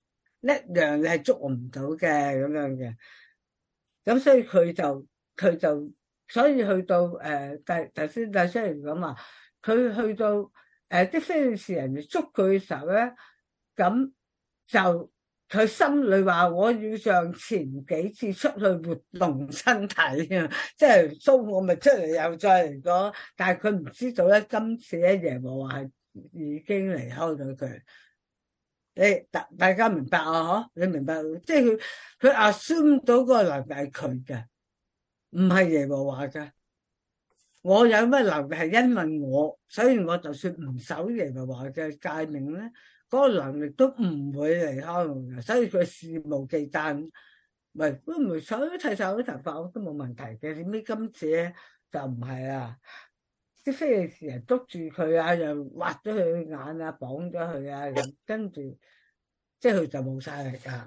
一樣你係捉唔到嘅咁樣嘅。咁所以佢就所以去到頭先大西人講話，佢去到啲非利士人捉佢嘅時候咧，咁就佢心裏話我要像前幾次出去活動身體啊，即係蘇我咪出嚟又再嚟過，但係佢唔知道咧，今次咧耶和華係已經離開咗佢。大家明白啊？你明白？即係佢 assume 到嗰個能力係佢嘅，唔係耶和華嘅。我有咩能力係因為我，所以我就算唔守耶和華嘅誡命咧，嗰個能力都唔會離開我嘅。所以佢肆無忌憚，都唔剃晒我啲頭髮，我都冇問題嘅。點知今次咧就唔係啊？啲非利士人捉住佢啊，又挖咗佢眼啊，綁咗佢啊，咁跟住即係佢就冇晒力噶。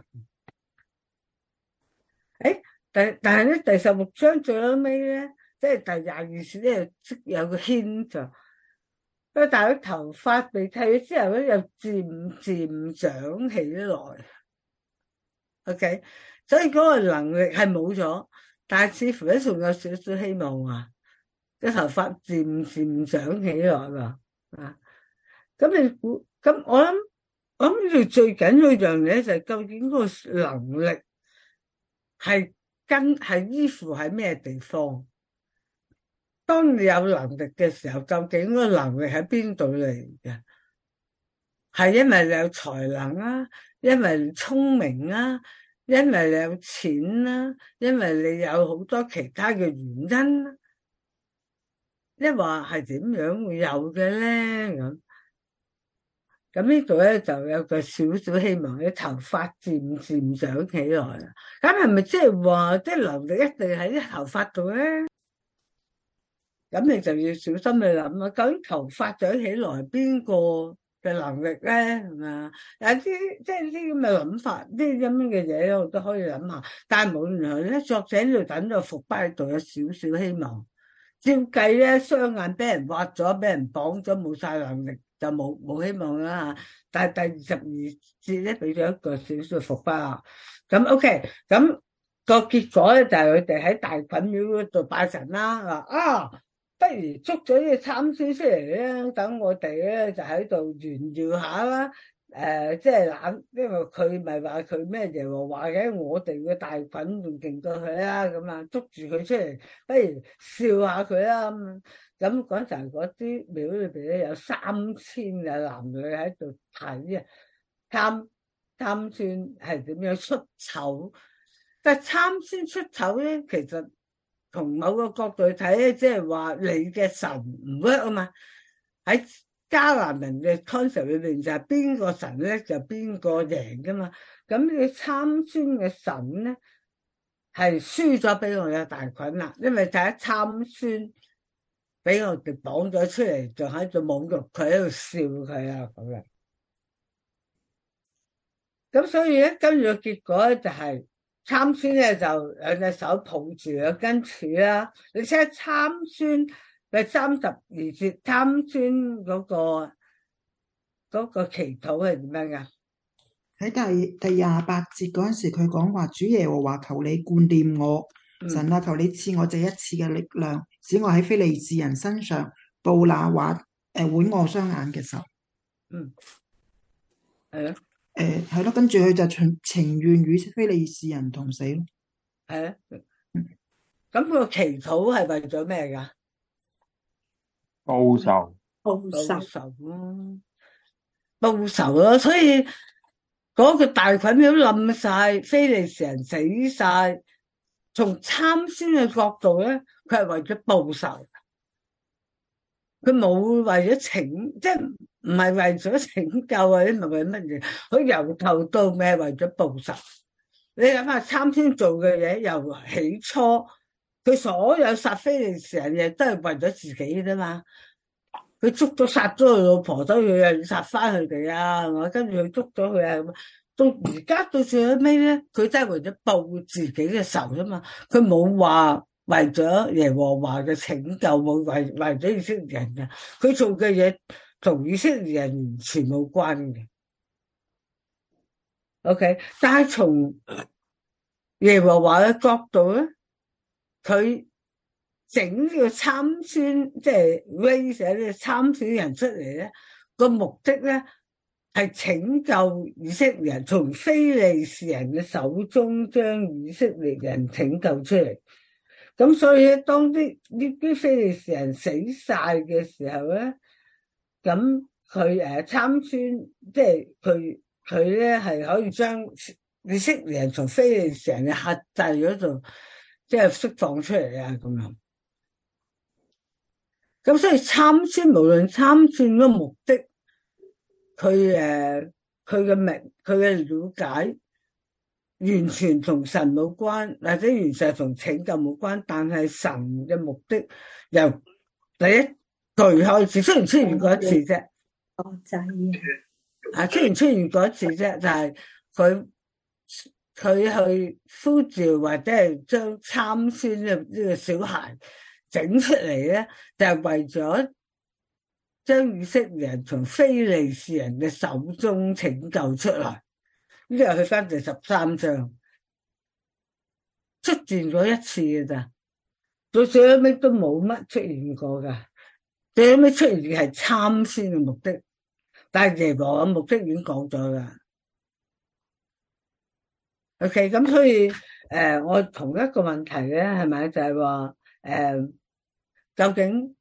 但係咧第16章最後尾咧，即係第22節咧，有個牽就，但係佢頭髮被剃咗之後咧，又漸漸長起來。OK， 所以嗰個能力係冇咗，但係似乎咧仲有少少希望啊！啲頭髮漸漸長起來啦，咁你估？咁我諗住最緊要一樣嘢就係究竟個能力係依附喺咩地方？當你有能力嘅時候，究竟個能力喺邊度嚟嘅？係因為你有才能啊，因為你聰明啊，因為你有錢啊，因為你有好多其他嘅原因啊。一話係點樣會有嘅咧？咁呢度咧就有個少少希望，啲頭髮漸漸長起來啦。咁係咪即係話啲能力一定喺啲頭髮度咧？咁你就要小心去諗啦。究竟頭髮長起來邊個嘅能力咧？係咪？有啲即係啲咁嘅諗法，啲咁樣嘅嘢我都可以諗下。但係無論如何咧，作者呢度等咗伏筆喺度，有少少希望。照計咧，雙眼俾人挖咗，俾人綁咗，冇晒能力就冇希望啦吓。但係第22節咧俾咗一個少少伏筆啊。咁 OK， 咁個結果咧就係佢哋喺大袞廟嗰度拜神啦。不如捉咗呢個參孫出嚟咧，等我哋咧就喺度炫耀下啦。即係冷，因為佢咪話佢咩耶和華嘅，我哋嘅大袞仲勁過佢啦，咁啊捉住佢出嚟，不如笑下佢啦。咁嗰陣嗰啲廟裏邊咧有3000嘅男女喺度睇啊，參孫係點樣出醜。但係參孫出醜咧，其實從某個角度去睇咧，即係話你嘅神唔 work 啊嘛。喺迦南人嘅 concept 裏邊就係邊個神咧就邊個贏噶嘛。咁你參孫嘅神咧係輸咗俾我哋嘅大袞啦，因為第一參孫俾我哋綁咗出嚟，就喺度侮辱佢，喺度笑佢啊咁樣。咁所以咧，跟住個結果咧就係參孫咧就兩隻手抱住兩根柱啦。你睇下參孫嘅32節，參孫嗰個祈禱係點樣噶？ 喺第28節嗰陣時，佢講話：主耶和華，求你顧念我，神啊，求你賜我這一次嘅力量，使我喺非利士人身上報那剜我雙眼嘅仇。 係啊。 係咯，跟住佢就情願與非利士人同死咯。 係啊。咁佢個祈禱係為咗咩噶？ 報仇咯，所以嗰個大袞廟冧晒，非利士人死晒。從參孫嘅角度咧，佢係為咗報仇，佢冇為咗即係唔係為咗拯救啊？唔係為乜嘢？佢由頭到尾係為咗報仇。你諗下參孫做嘅嘢，由起初佢所有殺非利士人嘅都係為咗自己啫嘛。佢殺咗佢老婆，所以佢又要殺翻佢哋啊！跟住佢捉咗佢啊！到而家到最後尾咧，佢真係為咗報自己嘅仇啫嘛。佢冇話為咗耶和華嘅拯救，冇為咗以色列人嘅。佢做嘅嘢同以色列人完全冇關嘅。 OK，但係從耶和華嘅角度咧，佢整呢個參孫，即係 raise 呢個參選人出嚟咧，個目的咧係拯救以色列人，從非利士人嘅手中將以色列人拯救出嚟。咁所以咧，當呢啲非利士人死晒嘅時候咧，咁佢參孫，即係佢咧係可以將以色列人從非利士人嘅轄制嗰度，即係釋放出嚟啊咁樣。咁所以參孫無論參孫嘅目的，佢嘅了解完全同神冇關，或者完全係同拯救冇關，但係神嘅目的由第一句開始，雖然出現過一次啫，出現過一次啫，就係佢去呼召或者係將參孫嘅呢個小孩整出嚟咧，就係為咗將以色列人從非利士人嘅手中拯救出嚟。呢個去翻第13章出現咗一次嘅咋，到最尾都冇乜出現過噶。最尾出現嘅係參孫嘅目的，但係耶和華嘅目的已經講咗噶。OK， 咁所以我同一個問題咧，係咪就係話究竟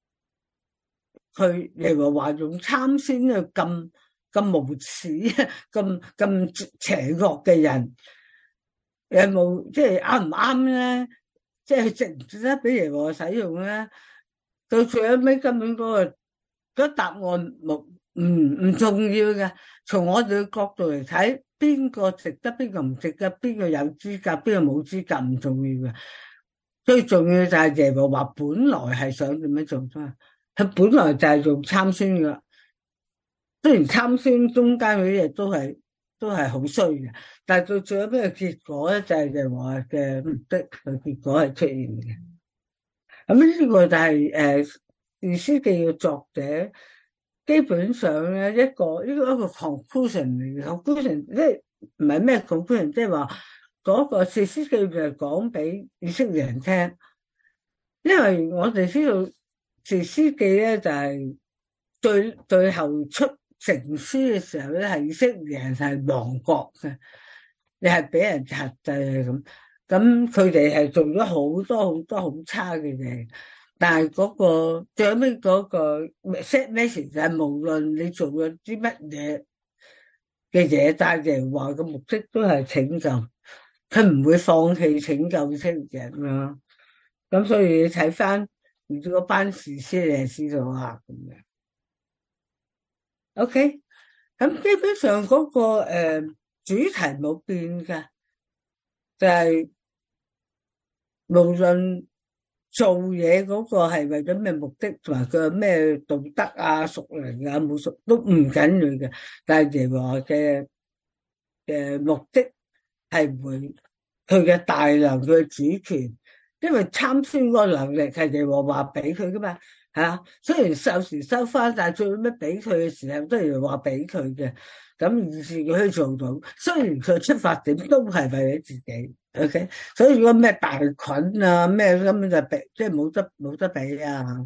佢耶和華用參孫嘅咁無恥、咁邪惡嘅人，有冇即係啱唔啱咧？即係值唔值得俾耶和華使用咧？到最尾根本嗰個答案唔重要嘅。從我哋嘅角度嚟睇，邊個值得，邊個唔值得，邊個有資格，邊個冇資格唔重要嘅。最重要就係耶和華本來係想點樣做啫？佢本來就係用參孫嘅。雖然參孫中間嗰啲嘢都係好衰嘅，但係到最尾嘅結果咧，就係耶和華嘅目的嘅結果係出現嘅。咁呢個就係士師記嘅作者基本上咧一個 conclusion 嚟嘅。conclusion 即係唔係咩 conclusion， 即係話嗰個士師記就係講俾以色列人聽，因為我哋知道士師記咧就係最後出成書嘅時候咧，係以色列人係亡國嘅，你係俾人轄制嘅咁佢哋係做咗好多好差嘅嘢，但係嗰個最尾嗰個 message 就係無論你做咗啲乜嘢嘅嘢，但係耶和華嘅目的都係拯救，佢唔會放棄拯救以色列人啦。咁所以你睇翻如果嗰班士師你係知道啊咁樣。OK， 咁基本上嗰個主題冇變噶，就係無論做嘢嗰個係為咗咩目的，同埋佢有咩道德啊、屬靈啊、冇屬都唔緊要嘅，但係耶和華嘅目的係會佢嘅大能、佢嘅主權，因為參孫嗰個能力係耶和華俾佢噶嘛。雖然有時收翻，但係最尾俾佢嘅時候都係話俾佢嘅，咁於是佢可以做到。雖然佢出發點都係為咗自己 ，OK， 所以如果咩大菌啊咩根本就比即係冇得比啊。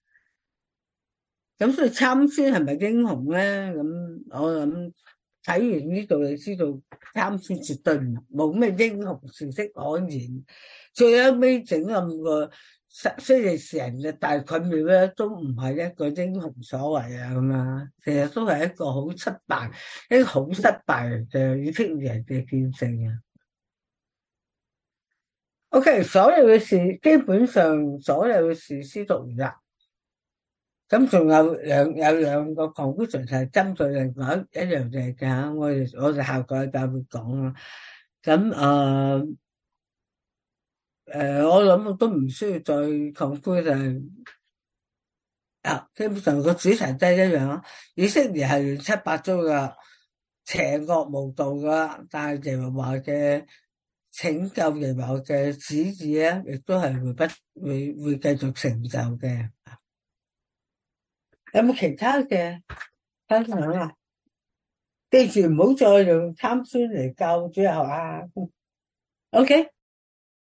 咁所以參孫係咪英雄咧？咁我諗睇完呢度你知道參孫絕對冇咩英雄事蹟可言，最尾整咁個非利士人嘅大菌廟咧，都唔係一個英雄所謂啊咁樣，其實都係一個好失敗嘅以色列人嘅見證啊。OK， 所有嘅事基本上所有嘅士師讀完啦，咁仲有兩個 conclusion 係針對另外一樣嘢嘅，我哋下個禮拜會講啦。咁我諗我都唔需要再 conclude 基本上個主題都一樣咯。以色列係亂七八糟噶，邪惡無道噶，但係耶和華嘅拯救、耶和華嘅旨意咧，亦都係會繼續成就嘅。有冇其他嘅分享啊？ 記住唔好再用參孫嚟教主日學啊。OK。